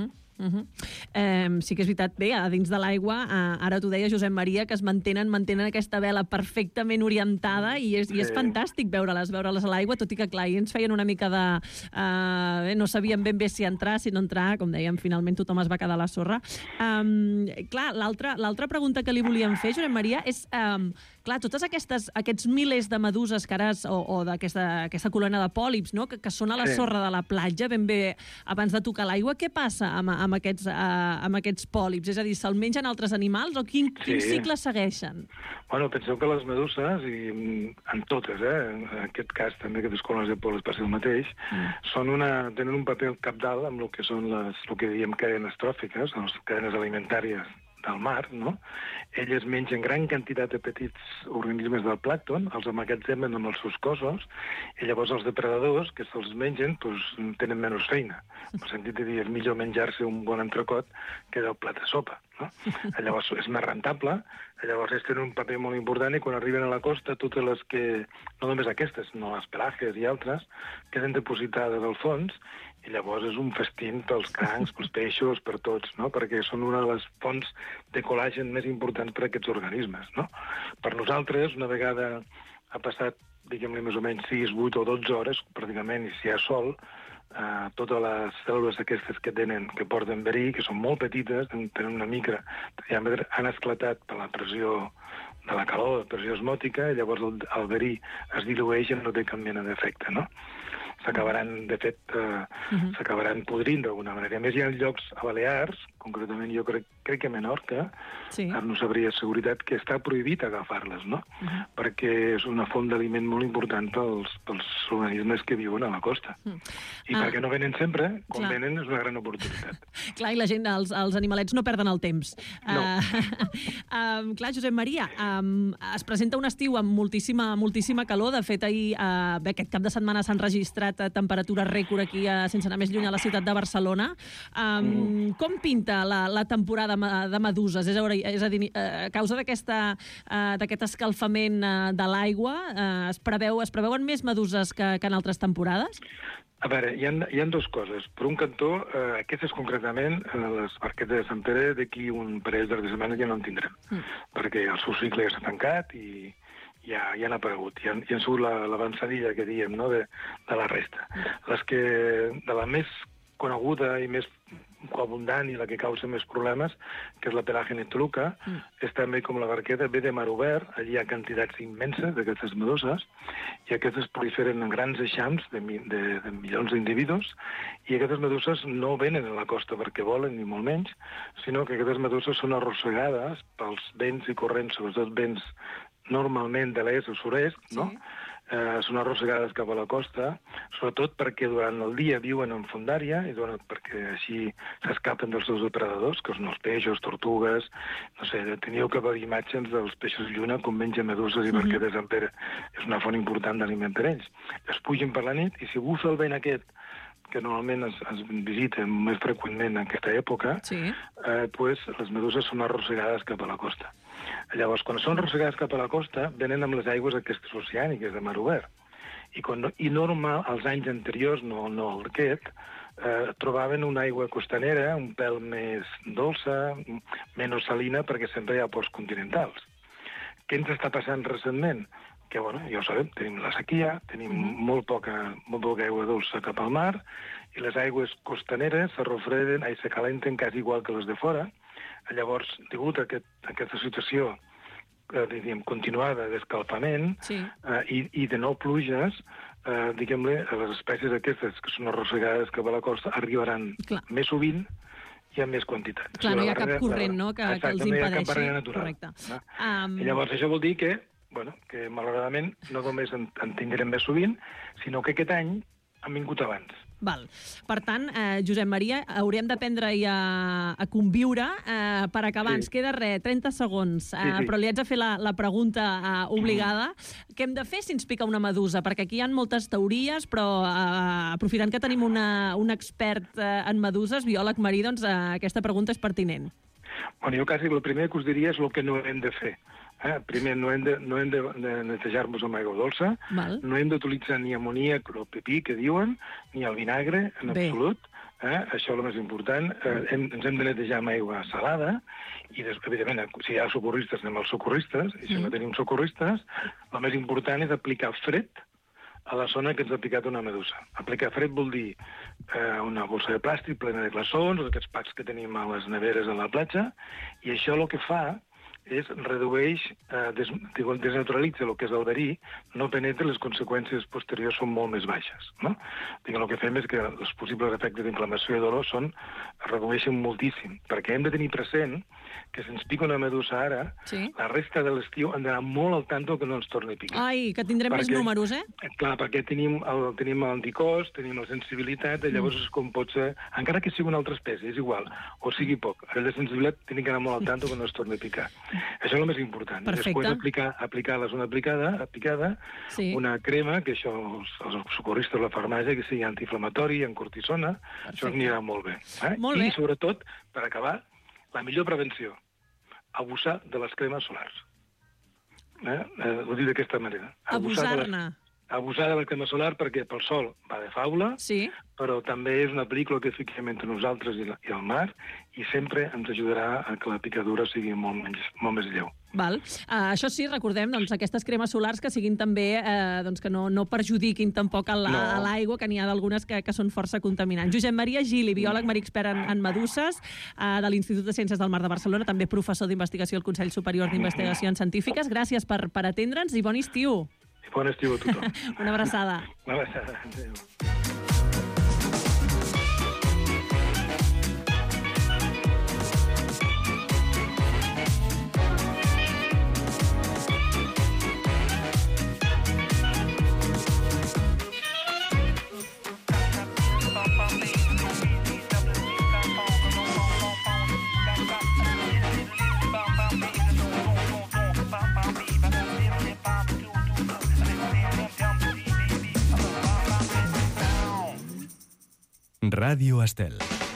Sí que és veritat, bé, a dins de l'aigua, ara t'ho deia Josep Maria, que es mantenen aquesta vela perfectament orientada i és fantàstic veure-les a l'aigua, tot i que, clar, ens feien una mica de... no sabíem ben bé si entrar, si no entrar, com dèiem, finalment tothom es va quedar a la sorra. Clar, l'altra pregunta que li volíem fer, Josep Maria, és... Clar, totes aquests milers de meduses que ara, o d'aquesta colònia de pòlips, no?, que són a la sorra de la platja, ben bé abans de tocar l'aigua, què passa amb aquests pòlips? És a dir, se'l mengen altres animals o quin cicle segueixen? Bueno, penseu que les meduses, i en totes, en aquest cas també aquestes colònies de pòlips passa el mateix, tenen un paper cabdal amb el que són el que diem cadenes tròfiques, les cadenes alimentàries del mar, no? Elles mengen gran quantitat de petits organismes del plàncton, els emmagatzemen amb els seus cossos, i llavors els depredadors, que se'ls mengen, tenen menys feina. En el sentit de dir, és millor menjar-se un bon entrecot que del plat de sopa, no? Llavors és més rentable, llavors ells tenen un paper molt important i quan arriben a la costa, totes les que, no només aquestes, sinó les pelàgies i altres, queden depositades al fons, i llavors és un festín pels crancs, pels peixos, per tots, no? Perquè són una de les fonts de col·làgen més importants per a aquests organismes, no? Per nosaltres, una vegada ha passat, diguem-ne, més o menys 6, 8 o 12 hores, pràcticament, i si hi ha sol, totes les cèl·lules aquestes que porten verí, que són molt petites, tenen una microdiàmetre, han esclatat per la pressió de la calor, la pressió osmòtica, i llavors el verí es dilueix i no té cap mena d'efecte, no? S'acabaran, de fet, s'acabaran podrint d'alguna manera. A més, hi ha llocs a Balears, concretament jo crec que a Menorca, ara no sabria seguretat, que està prohibit agafar-les, no? Perquè és una font d'aliment molt important pels organismes que viuen a la costa. I perquè no venen sempre, quan venen és una gran oportunitat. Clar, i la gent, els animalets no perden el temps. Clar, Josep Maria, es presenta un estiu amb moltíssima calor. De fet, ahir, aquest cap de setmana s'han registrat marcat temperatura rècord aquí, sense anar més lluny, a la ciutat de Barcelona. Com pinta la temporada de meduses? És a dir, a causa d'aquest escalfament de l'aigua, es preveuen més meduses que en altres temporades? A veure, hi ha dues coses. Per un cantó, aquestes concretament, les barquetes de Sant Pere, d'aquí un parell de setmanes ja no en tindrem, perquè el seu cicle ja s'ha tancat i ja han aparegut. Ja han sigut l'avançadilla que diem, no?, de la resta. Les que, de la més coneguda i més abundant i la que causa més problemes, que és la Pelàgine toluca, és també com la barqueta, ve de mar obert, allí hi ha quantitats immenses d'aquestes meduses, i aquestes proliferen en grans eixams de milions d'individus, i aquestes meduses no venen a la costa perquè volen, ni molt menys, sinó que aquestes meduses són arrossegades pels vents i corrents, sobretot vents normalment de l'est o sud-est, no?, són arrossegades cap a la costa, sobretot perquè durant el dia viuen en fondària i perquè així s'escapen dels seus depredadors, que són els peixos, tortugues, no sé, teniu que veure imatges dels peixos lluna com mengen meduses i barquetes en Pere. És una font important d'aliment per ells. Es pugen per la nit i si bufa el vent aquest, que normalment es visita més freqüentment en aquesta època, les meduses són arrossegades cap a la costa. Llavors, quan són arrossegades cap a la costa, venen amb les aigües aquestes oceàniques de mar obert. I normal, als anys anteriors, no aquest, trobaven una aigua costanera un pèl més dolça, menys salina, perquè sempre hi ha ports continentals. Què ens està passant recentment? Que, bueno, ja ho sabem, tenim la sequia, tenim molt poca aigua dolça cap al mar, i les aigües costaneres se calenten quasi igual que les de fora. Llavors, degut a aquesta situació continuada d'escalfament i de no pluges, les espècies aquestes que són arrossegades cap a la costa arribaran més sovint i amb més quantitat. Clar, no hi ha cap corrent, no?, que els impedeixi. No hi ha cap barrera natural. I llavors això vol dir que malauradament no només en tindrem més sovint, sinó que aquest any han vingut abans. Val. Per tant, Josep Maria, haurem d'aprendre a conviure. Per acabar, ens queda 30 segons, però li haig de fer la pregunta obligada. Què hem de fer si ens pica una medusa? Perquè aquí hi ha moltes teories, però aprofitant que tenim un expert en meduses, biòleg marí, doncs aquesta pregunta és pertinent. Bueno, jo quasi el primer que us diria és el que no hem de fer. Primer, no hem de netejar-nos amb aigua dolça, no hem d'utilitzar ni amoníac o pipí, que diuen, ni el vinagre, en absolut. Això és el més important. Ens hem de netejar amb aigua salada, i evidentment, si hi ha socorristes, anem als socorristes, i si no tenim socorristes, el més important és aplicar fred a la zona que ens ha picat una medusa. Aplicar fred vol dir una bossa de plàstic plena de glaçons, aquests packs que tenim a les neveres a la platja, i això el que fa és redueix, desnaturalitza el que és el verí, no penetra, les conseqüències posteriors són molt més baixes. El que fem és que els possibles efectes d'inflamació i dolor es redueixen moltíssim, perquè hem de tenir present que si ens pica una medusa ara, la resta de l'estiu hem d'anar molt al tanto que no ens torni a picar. Ai, que tindrem més números, Clar, perquè tenim l'anticòs, tenim la sensibilitat, i llavors és com pot ser, encara que sigui una altra espècie, és igual, o sigui poc. A la sensibilitat tenim que anar molt al tanto que no es torni a picar. Això és el més important. Després aplicar la zona picada, una crema, que això els socorristes de la farmàcia, que sigui antiinflamatori, amb cortisona, això anirà molt bé. I, sobretot, per acabar, la millor prevenció, abusar de les cremes solars. Ho dic d'aquesta manera. Abusar-ne. Abusar de la crema solar perquè pel sol va de faula, però també és una pel·lícula que fiquem entre nosaltres i el mar, i sempre ens ajudarà a que la picadura sigui molt més lleu. Val. Això sí, recordem, doncs, aquestes cremes solars que siguin també, que no perjudiquin tampoc a l'aigua, que n'hi ha d'algunes que són força contaminants. Josep Maria Gili, biòleg marí expert en meduses de l'Institut de Ciències del Mar de Barcelona, també professor d'investigació al Consell Superior d'Investigacions Científiques. Gràcies per atendre'ns i bon estiu. Bon estiu a tothom. Una abraçada. Una abraçada. Adéu. Ràdio Estel.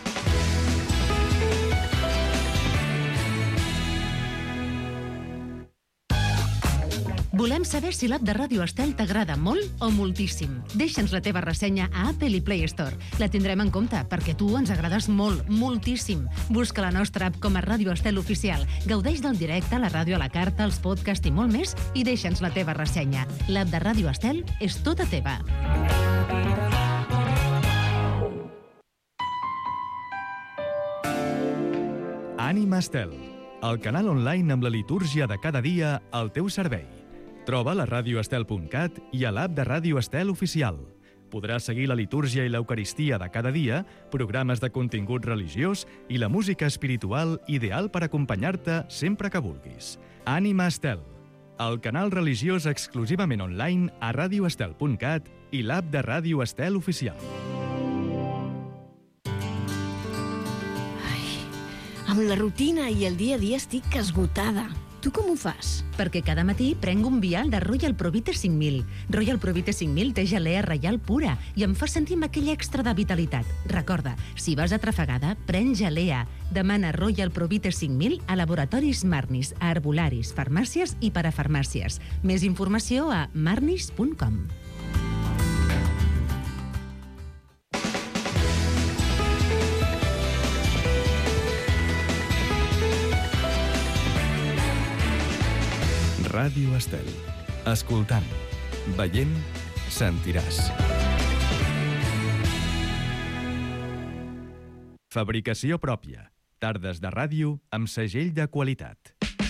Volem saber si l'app de Ràdio Estel t'agrada molt o moltíssim. Deixa'ns la teva ressenya a Apple i Play Store. La tindrem en compte, perquè tu ens agrades molt, moltíssim. Busca la nostra app com a Ràdio Estel Oficial. Gaudeix del directe, la ràdio a la carta, els podcasts i molt més, i deixa'ns la teva ressenya. L'app de Ràdio Estel és tota teva. Ànima Estel, el canal online amb la litúrgia de cada dia al teu servei. Troba la radioestel.cat i a l'app de Ràdio Estel Oficial. Podràs seguir la litúrgia i l'eucaristia de cada dia, programes de contingut religiós i la música espiritual ideal per acompanyar-te sempre que vulguis. Ànima Estel, el canal religiós exclusivament online a radioestel.cat i l'app de Ràdio Estel Oficial. Amb la rutina i el dia a dia estic esgotada. Tu com ho fas? Perquè cada matí prenc un vial de Royal Provite 5000. Royal Provite 5000 té gelea reial pura i em fa sentir amb aquell extra de vitalitat. Recorda, si vas atrafegada, pren gelea. Demana Royal Provite 5000 a laboratoris Marnis, a herbolaris, farmàcies i parafarmàcies. Més informació a marnis.com. Ràdio Estel. Escoltant, veient, sentiràs. Fabricació pròpia. Tardes de ràdio amb segell de qualitat.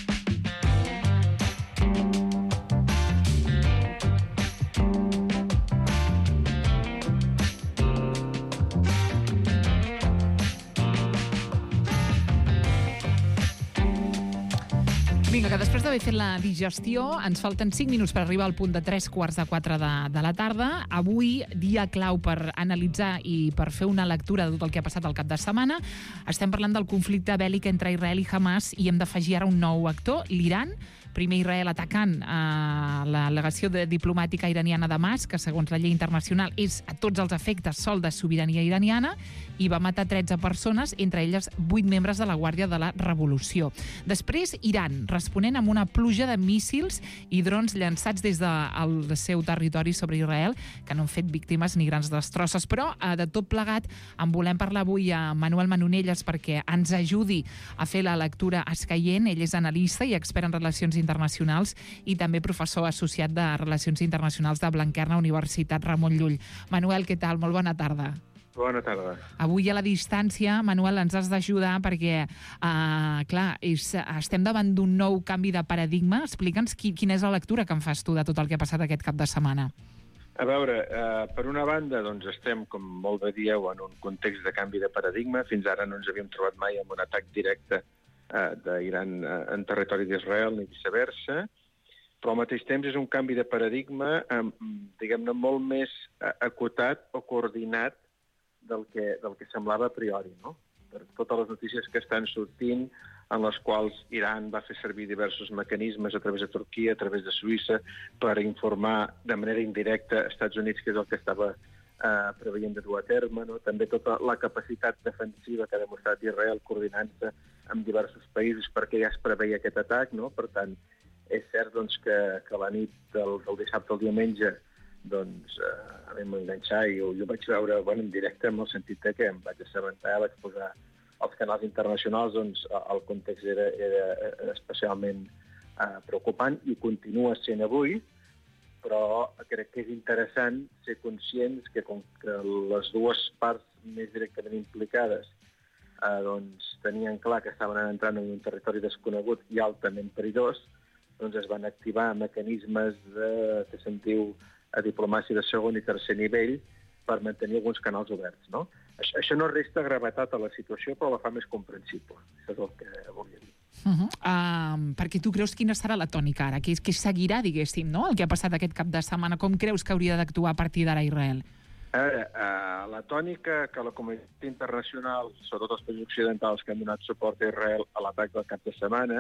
Vinga, que després d'haver fet la digestió ens falten 5 minuts per arribar al punt de 3:45 de la tarda. Avui, dia clau per analitzar i per fer una lectura de tot el que ha passat al cap de setmana. Estem parlant del conflicte bèl·lic entre Israel i Hamas i hem d'afegir ara un nou actor, l'Iran. Primer Israel atacant la legació diplomàtica iraniana de Damasc, que segons la llei internacional és a tots els efectes sol de sobirania iraniana, i va matar 13 persones, entre elles 8 membres de la Guàrdia de la Revolució. Després, Iran, responent amb una pluja de míssils i drons llançats des del seu territori sobre Israel, que no han fet víctimes ni grans destrosses. Però, de tot plegat, en volem parlar avui a Manuel Manonelles perquè ens ajudi a fer la lectura escaient. Ell és analista i expert en relacions internacionals i també professor associat de Relacions Internacionals de Blanquerna, Universitat Ramon Llull. Manuel, què tal? Molt bona tarda. Bona tarda. Avui a la distància, Manuel, ens has d'ajudar perquè, clar, estem davant d'un nou canvi de paradigma. Explica'ns quina és la lectura que en fas tu de tot el que ha passat aquest cap de setmana. A veure, per una banda, doncs estem, com molt bé dieu, en un context de canvi de paradigma. Fins ara no ens havíem trobat mai amb un atac directe d'Iran en territori d'Israel ni viceversa, però al mateix temps és un canvi de paradigma, diguem-ne, molt més acotat o coordinat del que semblava a priori, no? Per totes les notícies que estan sortint, en les quals Iran va fer servir diversos mecanismes a través de Turquia, a través de Suïssa, per informar de manera indirecta als Estats Units, que és el que estava preveient de dur a terme, no? També tota la capacitat defensiva que ha demostrat Israel coordinant-se amb diversos països perquè ja es preveia aquest atac, no? Per tant, és cert doncs, que la nit del dissabte al diumenge doncs, vam enganxar i ho vaig veure en directe, en el sentit que em vaig assabentar, vaig posar als canals internacionals, doncs el context era especialment preocupant i continua sent avui, però crec que és interessant ser conscients que com que les dues parts més directament implicades doncs, tenien clar que estaven entrant en un territori desconegut i altament perillós, doncs es van activar mecanismes que se'n diu a diplomàcia de segon i tercer nivell per mantenir alguns canals oberts, no? Això no resta gravetat a la situació, però la fa més comprensible. Això és el que volia dir. Perquè tu creus quina serà la tònica ara? Que seguirà, diguéssim, no? El que ha passat aquest cap de setmana. Com creus que hauria d'actuar a partir d'ara Israel? A veure, la tònica que la comunitat internacional, sobretot els països occidentals que han donat suport a Israel a l'atac del cap de setmana,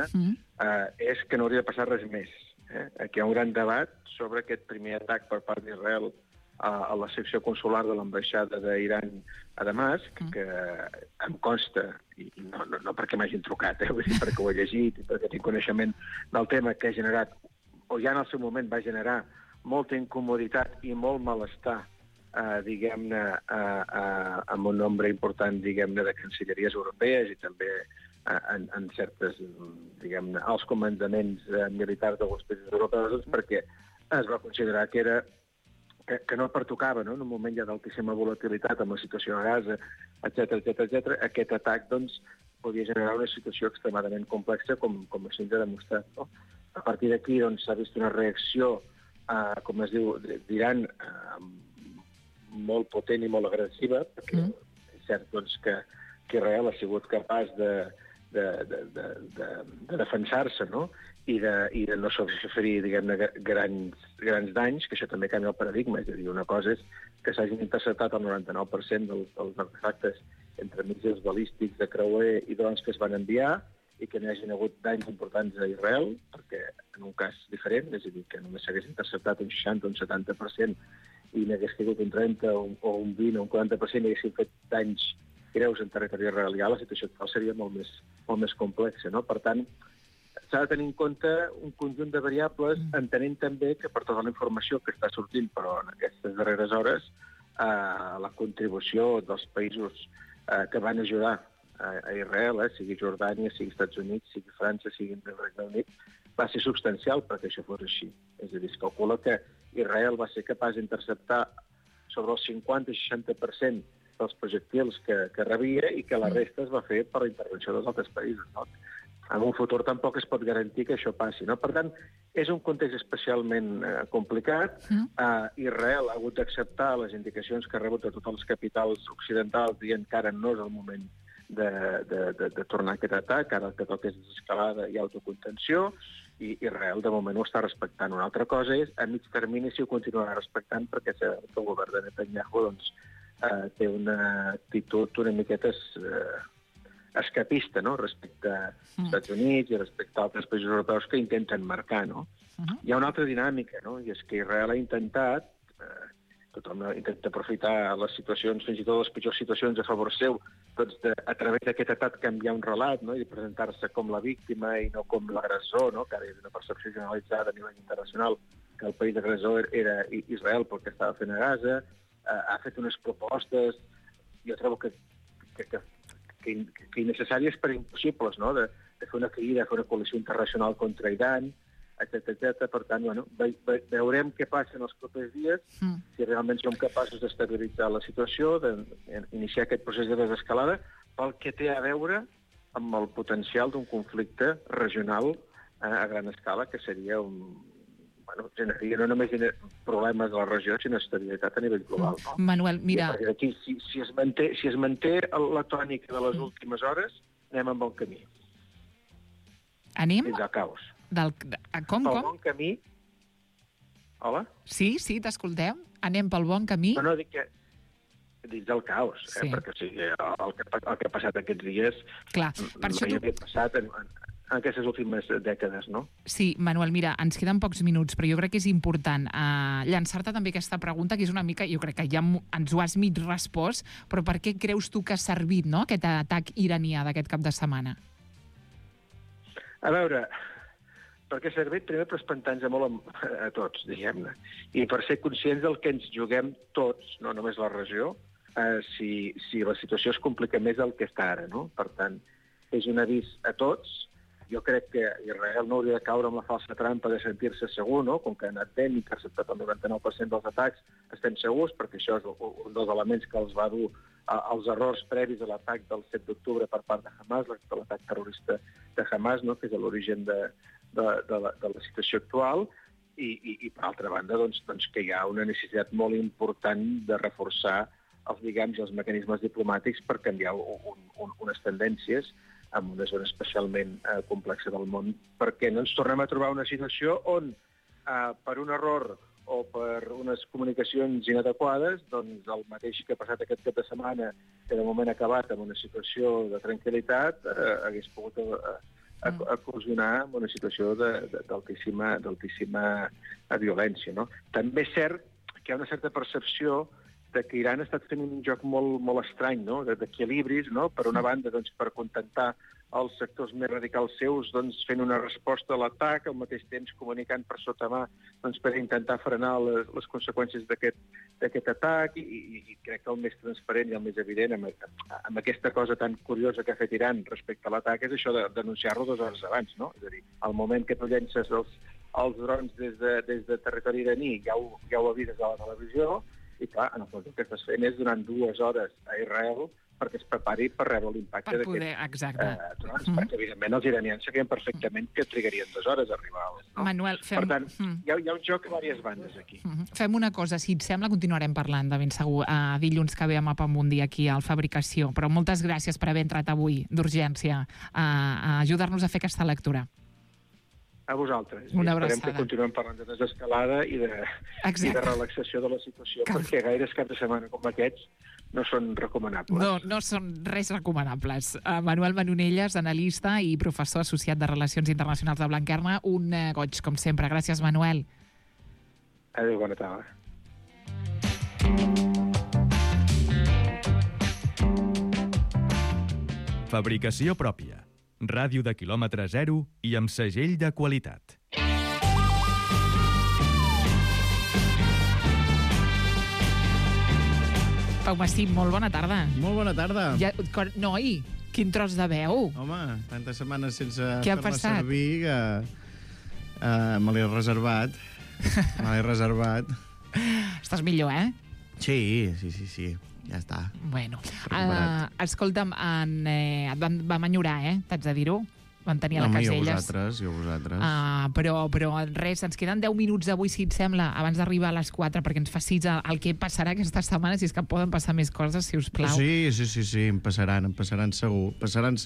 és que no hauria de passar res més. Aquí hi ha un gran debat sobre aquest primer atac per part d'Israel a la secció consular de l'ambaixada d'Iran a Damasc, que em consta, i no perquè m'hagin trucat, vull dir, perquè ho he llegit i perquè tinc coneixement del tema, que ha generat, o ja en el seu moment va generar, molta incomoditat i molt malestar, diguem-ne, amb un nombre important, diguem-ne, de cancelleries europees i també en certes, diguem-ne, als comandaments militars d'alguns països europeus, perquè es va considerar que no pertocava, no? En un moment ja d'altíssima volatilitat amb la situació a Gaza, etc. Aquest atac, doncs, podia generar una situació extremadament complexa, com així ens ha demostrat, no? A partir d'aquí, doncs, s'ha vist una reacció, com es diu, d'Iran, molt potent i molt agressiva, perquè és cert, doncs, que Israel ha sigut capaç de defensar-se, no? I de no sofrir, diguem-ne, grans danys, que això també canvia el paradigma. És a dir, una cosa és que s'hagin interceptat el 99% dels artefactes entre míssils balístics de creuer i drons que es van enviar i que no hi hagin hagut danys importants a Israel, perquè en un cas diferent, és a dir, que només s'hagués interceptat un 60 o un 70% i n'hagués caigut un 30 o un 20 o un 40% i haguessin fet danys greus en territori israelià, la situació actual seria molt més complexa, no? Per tant, s'ha de tenir en compte un conjunt de variables, entenent també que per tota la informació que està sortint, però en aquestes darreres hores, la contribució dels països que van ajudar a Israel, sigui Jordània, sigui Estats Units, sigui França, sigui el Regne Unit, va ser substancial perquè això fos així. És a dir, es calcula que Israel va ser capaç d'interceptar sobre el 50-60% dels projectils que rebia i que la resta es va fer per la intervenció dels altres països, no? En un futur tampoc es pot garantir que això passi, no? Per tant, és un context especialment complicat. Israel ha hagut d'acceptar les indicacions que ha rebut de tots els capitals occidentals dient que ara no és el moment de tornar a aquest atac, ara el que toca és desescalada i autocontenció, i Israel de moment ho està respectant. Una altra cosa és, a mig termini, si ho continuarà respectant, perquè el govern de Netanyahu doncs, té una actitud una miqueta escapista, no?, respecte als Estats Units i respecte a altres països europeus que intenten marcar, no? Hi ha una altra dinàmica, no?, i és que Israel ha intentat, tothom intenta aprofitar les situacions, fins i tot les pitjors situacions a favor seu, doncs a través d'aquest atac canviar un relat, no?, i presentar-se com la víctima i no com l'agressor, no?, que ara és una percepció generalitzada a nivell internacional que el país agressor era Israel pel que estava fent a Gaza. Ha fet unes propostes, jo trobo que innecessàries per impossibles, no?, de fer una crida, fer una coalició internacional contra Iran, etc. Per tant, bueno, veurem què passa en els propers dies, si realment som capaços d'estabilitzar la situació, d'iniciar aquest procés de desescalada, pel que té a veure amb el potencial d'un conflicte regional a gran escala, que seria generaria no només problemes a la regió, sinó estabilitat a nivell global. No? Manuel, mira... I aquí, si es manté la tònica de les últimes hores, anem en bon camí. Anem? Fins al caos. Com? Pel bon camí... Hola? Sí, t'escoltem. Anem pel bon camí? No, dic que dins del caos, perquè o sigui, el que ha passat aquests dies... Clar, per això tu... ha passat en aquestes últimes dècades, no? Sí, Manuel, mira, ens queden pocs minuts, però jo crec que és important llançar-te també aquesta pregunta, que és una mica, jo crec que ja ens ho has mig respost, però per què creus tu que ha servit, no?, aquest atac iranià d'aquest cap de setmana? A veure, perquè ha servit primer per espantar-nos molt a tots, diguem-ne, i per ser conscients del que ens juguem tots, no només la regió, si la situació es complica més del que està ara, no? Per tant, és un avís a tots. Jo crec que Israel no hauria de caure en la falsa trampa de sentir-se segur, no? Com que ha anat ben, interceptat el 99% dels atacs, estem segurs, perquè això és un dels elements que els va dur als errors previs a l'atac del 7 d'octubre per part de Hamas, l'atac terrorista de Hamas, no? Que és l'origen de la situació actual, i per altra banda, doncs, que hi ha una necessitat molt important de reforçar els lligams i els mecanismes diplomàtics per canviar unes tendències en una zona especialment complexa del món, perquè no ens tornem a trobar una situació on, per un error o per unes comunicacions inadequades, doncs el mateix que ha passat aquest cap de setmana, que de moment ha acabat en una situació de tranquil·litat, hagués pogut eclosionar en una situació d'altíssima violència, no? També és cert que hi ha una certa percepció de que Iran ha estat fent un joc molt, molt estrany, no? D'equilibris, no? Per una banda, doncs, per contentar els sectors més radicals seus, doncs, fent una resposta a l'atac, al mateix temps comunicant per sota mà, doncs, per intentar frenar les conseqüències d'aquest atac, i crec que el més transparent i el més evident amb aquesta cosa tan curiosa que ha fet Iran respecte a l'atac és això de denunciar-lo 2 hores abans, no? És a dir, al moment que tu llences els drons des de territori iraní, ja ho avises a la televisió, i clar, en el fons el que estàs fent és donant 2 hores a Israel perquè es prepari per rebre l'impacte d'aquests drons, perquè evidentment els iranians sabien perfectament que trigarien 2 hores a arribar. No? Manuel, Per tant, hi ha un joc a diverses bandes aquí. Fem una cosa, si et sembla continuarem parlant de ben segur dilluns que ve a Mapamundi aquí al Fabricació, però moltes gràcies per haver entrat avui d'urgència a ajudar-nos a fer aquesta lectura. A vosaltres. Una esperem abraçada. que continuem parlant de desescalada i de relaxació de la situació, perquè gaires caps de setmana com aquests no són recomanables. No són res recomanables. Manuel Manonelles, analista i professor associat de Relacions Internacionals de Blanquerna, un goig, com sempre. Gràcies, Manuel. Adéu, bona tarda. Fabricació pròpia. Ràdio de quilòmetre zero i amb segell de qualitat. Pau Mastí, molt bona tarda. Molt bona tarda. Noi, quin tros de veu. Home, tantes setmanes sense fer-la passat? Servir que me l'he reservat. Estàs millor, eh? Sí. Ja està. Bueno, escolta'm, vam enyorar, t'haig de dir-ho? Vam tenir a la Caselles. Jo vosaltres. Però res, ens queden 10 minuts avui, si et sembla, abans d'arribar a les 4, perquè ens facis el que passarà aquesta setmana, si és que poden passar més coses, si us plau. Sí, em passaran segur.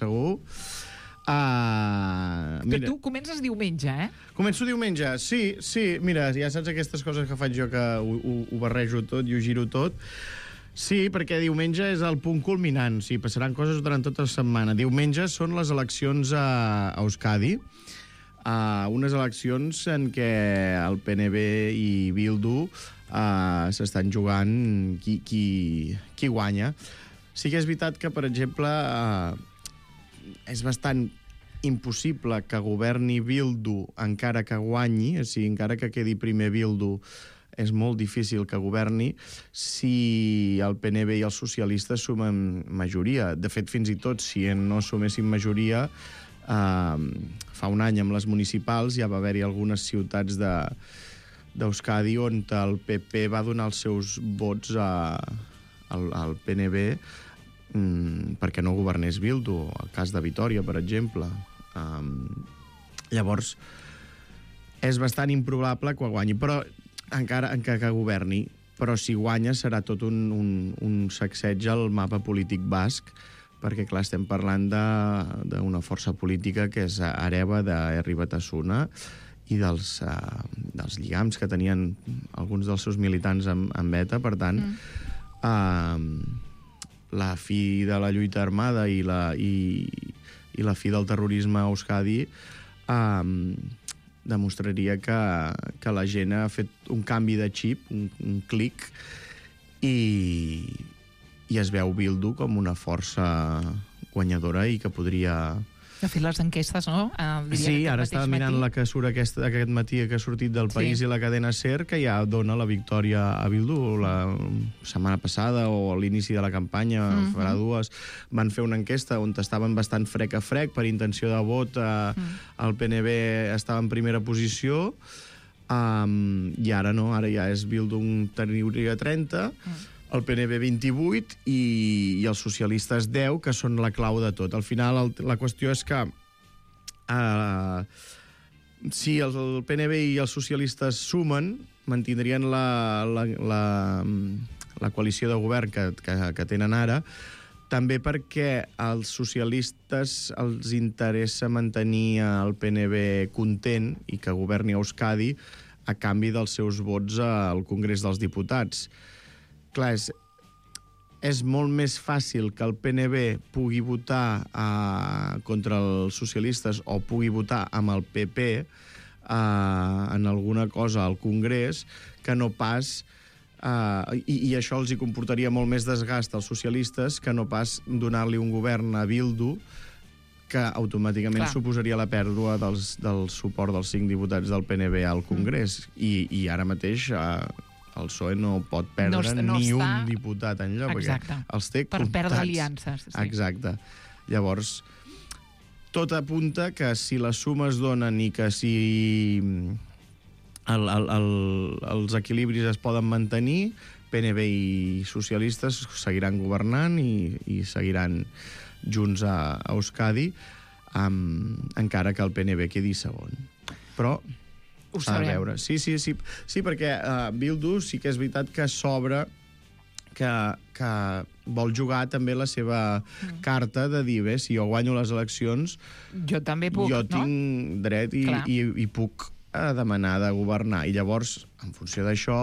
Però tu comences diumenge, eh? Començo diumenge, sí. Mira, ja saps aquestes coses que faig jo, que ho barrejo tot i ho giro tot. Sí, perquè diumenge és el punt culminant. Sí, passaran coses durant tota la setmana. Diumenge són les eleccions a Euskadi. Unes eleccions en què el PNB i Bildu s'estan jugant qui guanya. Sí que és veritat que, per exemple, és bastant impossible que governi Bildu encara que guanyi, o sigui, encara que quedi primer Bildu, és molt difícil que governi si el PNB i els socialistes sumen majoria. De fet, fins i tot, si no sumessin majoria, fa un any amb les municipals ja va haver-hi algunes ciutats d'Euskadi on el PP va donar els seus vots al PNB perquè no governés Bildu, el cas de Vitòria, per exemple. Llavors, és bastant improbable que guanyi, però encara que governi, però si guanya serà tot un sacseig al mapa polític basc, perquè, clar, estem parlant d'una força política que és hereva d'Herri Batasuna i dels lligams que tenien alguns dels seus militants amb ETA. Per tant, la fi de la lluita armada i la fi del terrorisme a Euskadi demostraria que la gent ha fet un canvi de xip, un clic, i es veu Bildu com una força guanyadora i que podria... De fet, les enquestes, no? Sí, ara estava mirant la que surt aquest matí, que ha sortit del País i la cadena SER, que ja dona la victòria a Bildu. La setmana passada o a l'inici de la campanya, farà 2, van fer una enquesta on estaven bastant frec a frec per intenció de vot. El PNB estava en primera posició i ara no, ara ja és Bildu un territori a 30, el PNB 28 i els socialistes 10, que són la clau de tot. Al final, la qüestió és que si el PNB i els socialistes sumen, mantindrien la coalició de govern que tenen ara, també perquè als socialistes els interessa mantenir el PNB content i que governi a Euskadi a canvi dels seus vots al Congrés dels Diputats. Clar, és molt més fàcil que el PNB pugui votar contra els socialistes o pugui votar amb el PP en alguna cosa al Congrés que no pas I això els hi comportaria molt més desgast als socialistes que no pas donar-li un govern a Bildu, que automàticament suposaria la pèrdua del suport dels 5 diputats del PNB al Congrés. I ara mateix el PSOE no pot perdre ni un diputat enlloc, perquè els té comptats. Per perdre aliances. Sí. Exacte. Llavors, tot apunta que si les sumes donen i que si els equilibris es poden mantenir, PNB i socialistes seguiran governant i seguiran junts a Euskadi, encara que el PNB quedi segon. Però s'ha de veure. Sí, perquè Bildu sí que és veritat que s'obre, que vol jugar també la seva carta de dir, bé, si jo guanyo les eleccions, jo també puc, jo tinc dret i puc demanar de governar. I llavors, en funció d'això,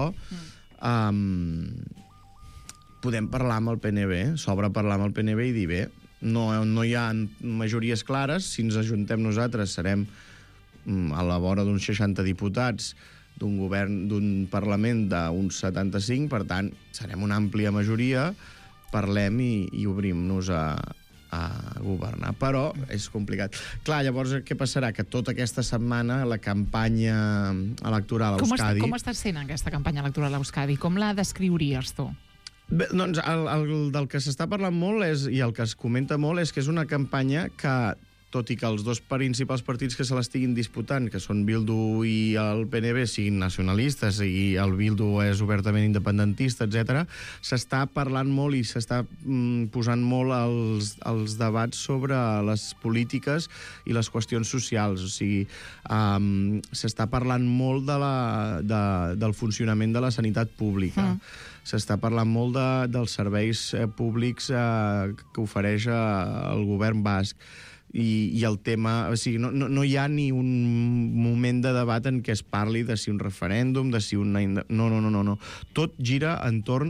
podem parlar amb el PNB, s'obre parlar amb el PNB i dir, bé, no hi ha majories clares, si ens ajuntem nosaltres serem a la vora d'uns 60 diputats d'un govern, d'un Parlament d'uns 75, per tant, serem una àmplia majoria, parlem i obrim-nos a governar. Però és complicat. Clar, llavors, què passarà? Que tota aquesta setmana la campanya electoral a Euskadi... Com està sent aquesta campanya electoral a Euskadi? Com la descriuries tu? Bé, doncs el del que s'està parlant molt i el que es comenta molt és que és una campanya que, tot i que els dos principals partits que se l'estiguin disputant, que són Bildu i el PNB, siguin nacionalistes i el Bildu és obertament independentista, etc., s'està parlant molt i s'està posant molt els debats sobre les polítiques i les qüestions socials. O sigui, s'està parlant molt del funcionament de la sanitat pública. S'està parlant molt dels serveis públics que ofereix el govern basc. I el tema... O sigui, no hi ha ni un moment de debat en què es parli de si un referèndum, de si una... No. Tot gira entorn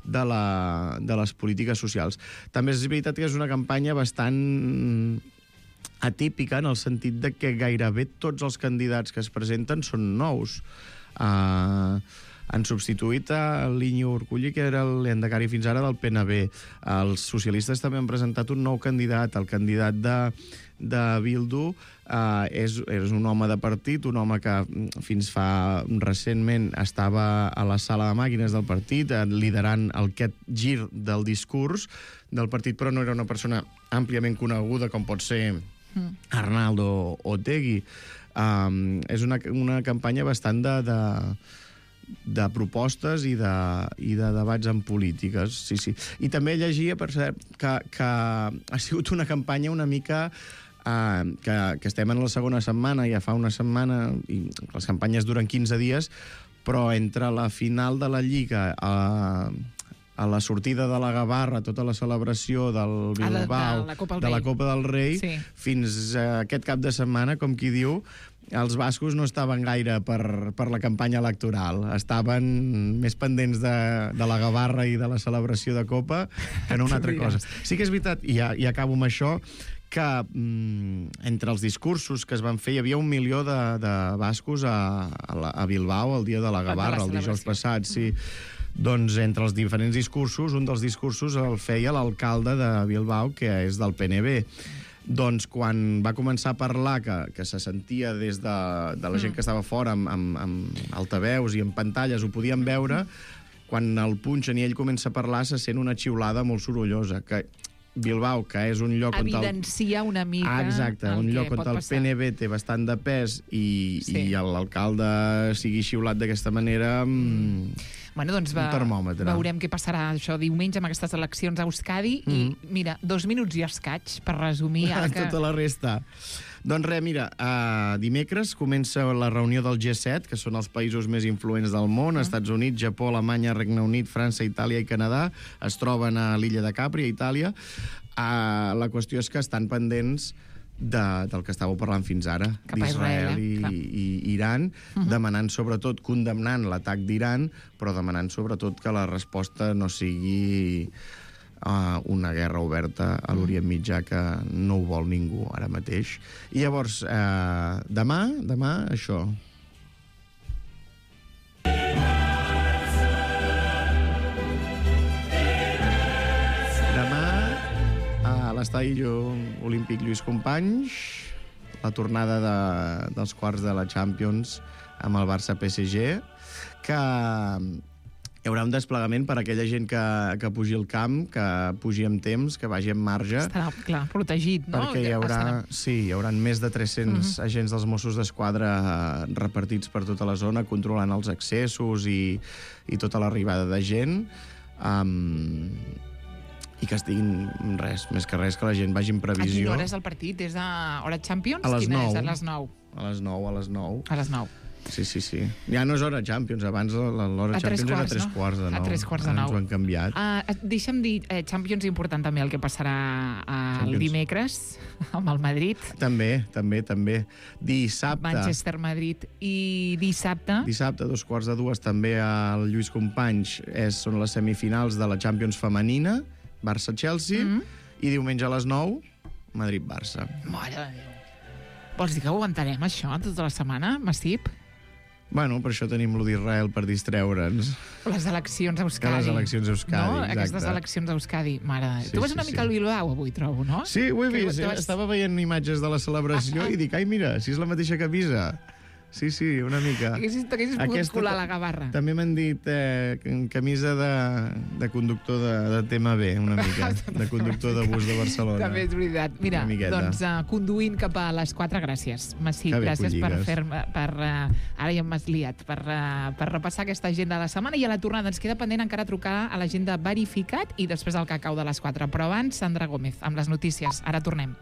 de les polítiques socials. També és veritat que és una campanya bastant atípica en el sentit de que gairebé tots els candidats que es presenten són nous. Han substituït l'Iñigo Urkullu, que era l'endecari fins ara del PNB. Els socialistes també han presentat un nou candidat. El candidat de Bildu és un home de partit, un home que fins fa recentment estava a la sala de màquines del partit, liderant aquest gir del discurs del partit, però no era una persona àmpliament coneguda com pot ser Arnaldo Otegi. És una campanya bastant de propostes i de debats en polítiques, sí. I també llegia, per cert, que ha sigut una campanya una mica que estem en la segona setmana, ja fa una setmana, i les campanyes duren 15 dies, però entre la final de la Lliga, a la sortida de la Gavarra, tota la celebració del Bilbao, de la Copa del Rei, fins a aquest cap de setmana, com qui diu, els bascos no estaven gaire per la campanya electoral. Estaven més pendents de la Gavarra i de la celebració de Copa que no una altra cosa. Sí que és veritat, i acabo amb això, que entre els discursos que es van fer hi havia 1 milió de bascos a Bilbao el dia de la Gavarra, el dijous passat, sí. Doncs entre els diferents discursos, un dels discursos el feia l'alcalde de Bilbao, que és del PNB. Doncs quan va començar a parlar, que se sentia des de la gent que estava fora amb altaveus i amb pantalles, ho podien veure, quan el punxen i ell comença a parlar se sent una xiulada molt sorollosa, que Bilbao, que és un lloc on... Evidencia una mica... Exacte, un lloc on el PNB té bastant de pes i l'alcalde sigui xiulat d'aquesta manera... Bueno, doncs un termòmetre. Veurem què passarà això diumenge amb aquestes eleccions a Euskadi i, mira, 2 minuts i escaig per resumir... Tota la resta. Doncs res, mira, dimecres comença la reunió del G7, que són els països més influents del món, Estats Units, Japó, Alemanya, Regne Unit, França, Itàlia i Canadà. Es troben a l'illa de Capri, a Itàlia. La qüestió és que estan pendents del que estàveu parlant fins ara, d'Israel i Iran, demanant sobretot, condemnant l'atac d'Iran, però demanant sobretot que la resposta no sigui una guerra oberta a l'Orient Mitjà, que no ho vol ningú ara mateix. I llavors, demà, això. l'estadi olímpic Lluís Companys, la tornada dels quarts de la Champions amb el Barça-PSG, que hi haurà un desplegament per a aquella gent que pugi al camp, que pugi amb temps, que vagi amb marge. Estarà, clar, protegit, no? Perquè hi haurà més de 300 agents dels Mossos d'Esquadra repartits per tota la zona, controlant els accessos i tota l'arribada de gent. I que estiguin més que res, que la gent vagi en previsió. A quina hora és el partit? És a hora Champions? A les 9. A les 9. A les 9, a les 9. A les 9. Sí. Ja no és hora Champions, abans l'hora Champions era a 3 quarts de 9. A 3 quarts de 9. Ens ho han canviat. Deixa'm dir, Champions important també el que passarà el dimecres amb el Madrid. També. Dissabte. Manchester-Madrid. I dissabte? Dissabte, 2:15, també al Lluís Companys, són les semifinals de la Champions femenina, Barça-Chelsea, i diumenge a les 9, Madrid-Barça. Mare de Déu. Vols dir que ho aguantarem, això, tota la setmana, Massip? Bueno, per això tenim lo d'Israel, per distreure'ns. Les eleccions a Euskadi. Les eleccions a Euskadi, no? exacte. Aquestes eleccions a Euskadi, mare de Déu. Tu vas una mica al Bilbao avui, trobo, no? Sí, ho he vist. Estava veient imatges de la celebració i dic, ai, mira, si és la mateixa camisa. Sí, una mica. T'haguessis pogut colar la gavarra. També m'han dit camisa de conductor de TMB, una mica, de conductor de bus de Barcelona. També és veritat. Mira, doncs conduint cap a les 4, gràcies. Massip, gràcies per ara ja m'has liat, per repassar aquesta agenda de la setmana, i a la tornada ens queda pendent encara trucar a l'agenda verificat i després el cacau de les 4. Però abans, Sandra Gómez, amb les notícies. Ara tornem.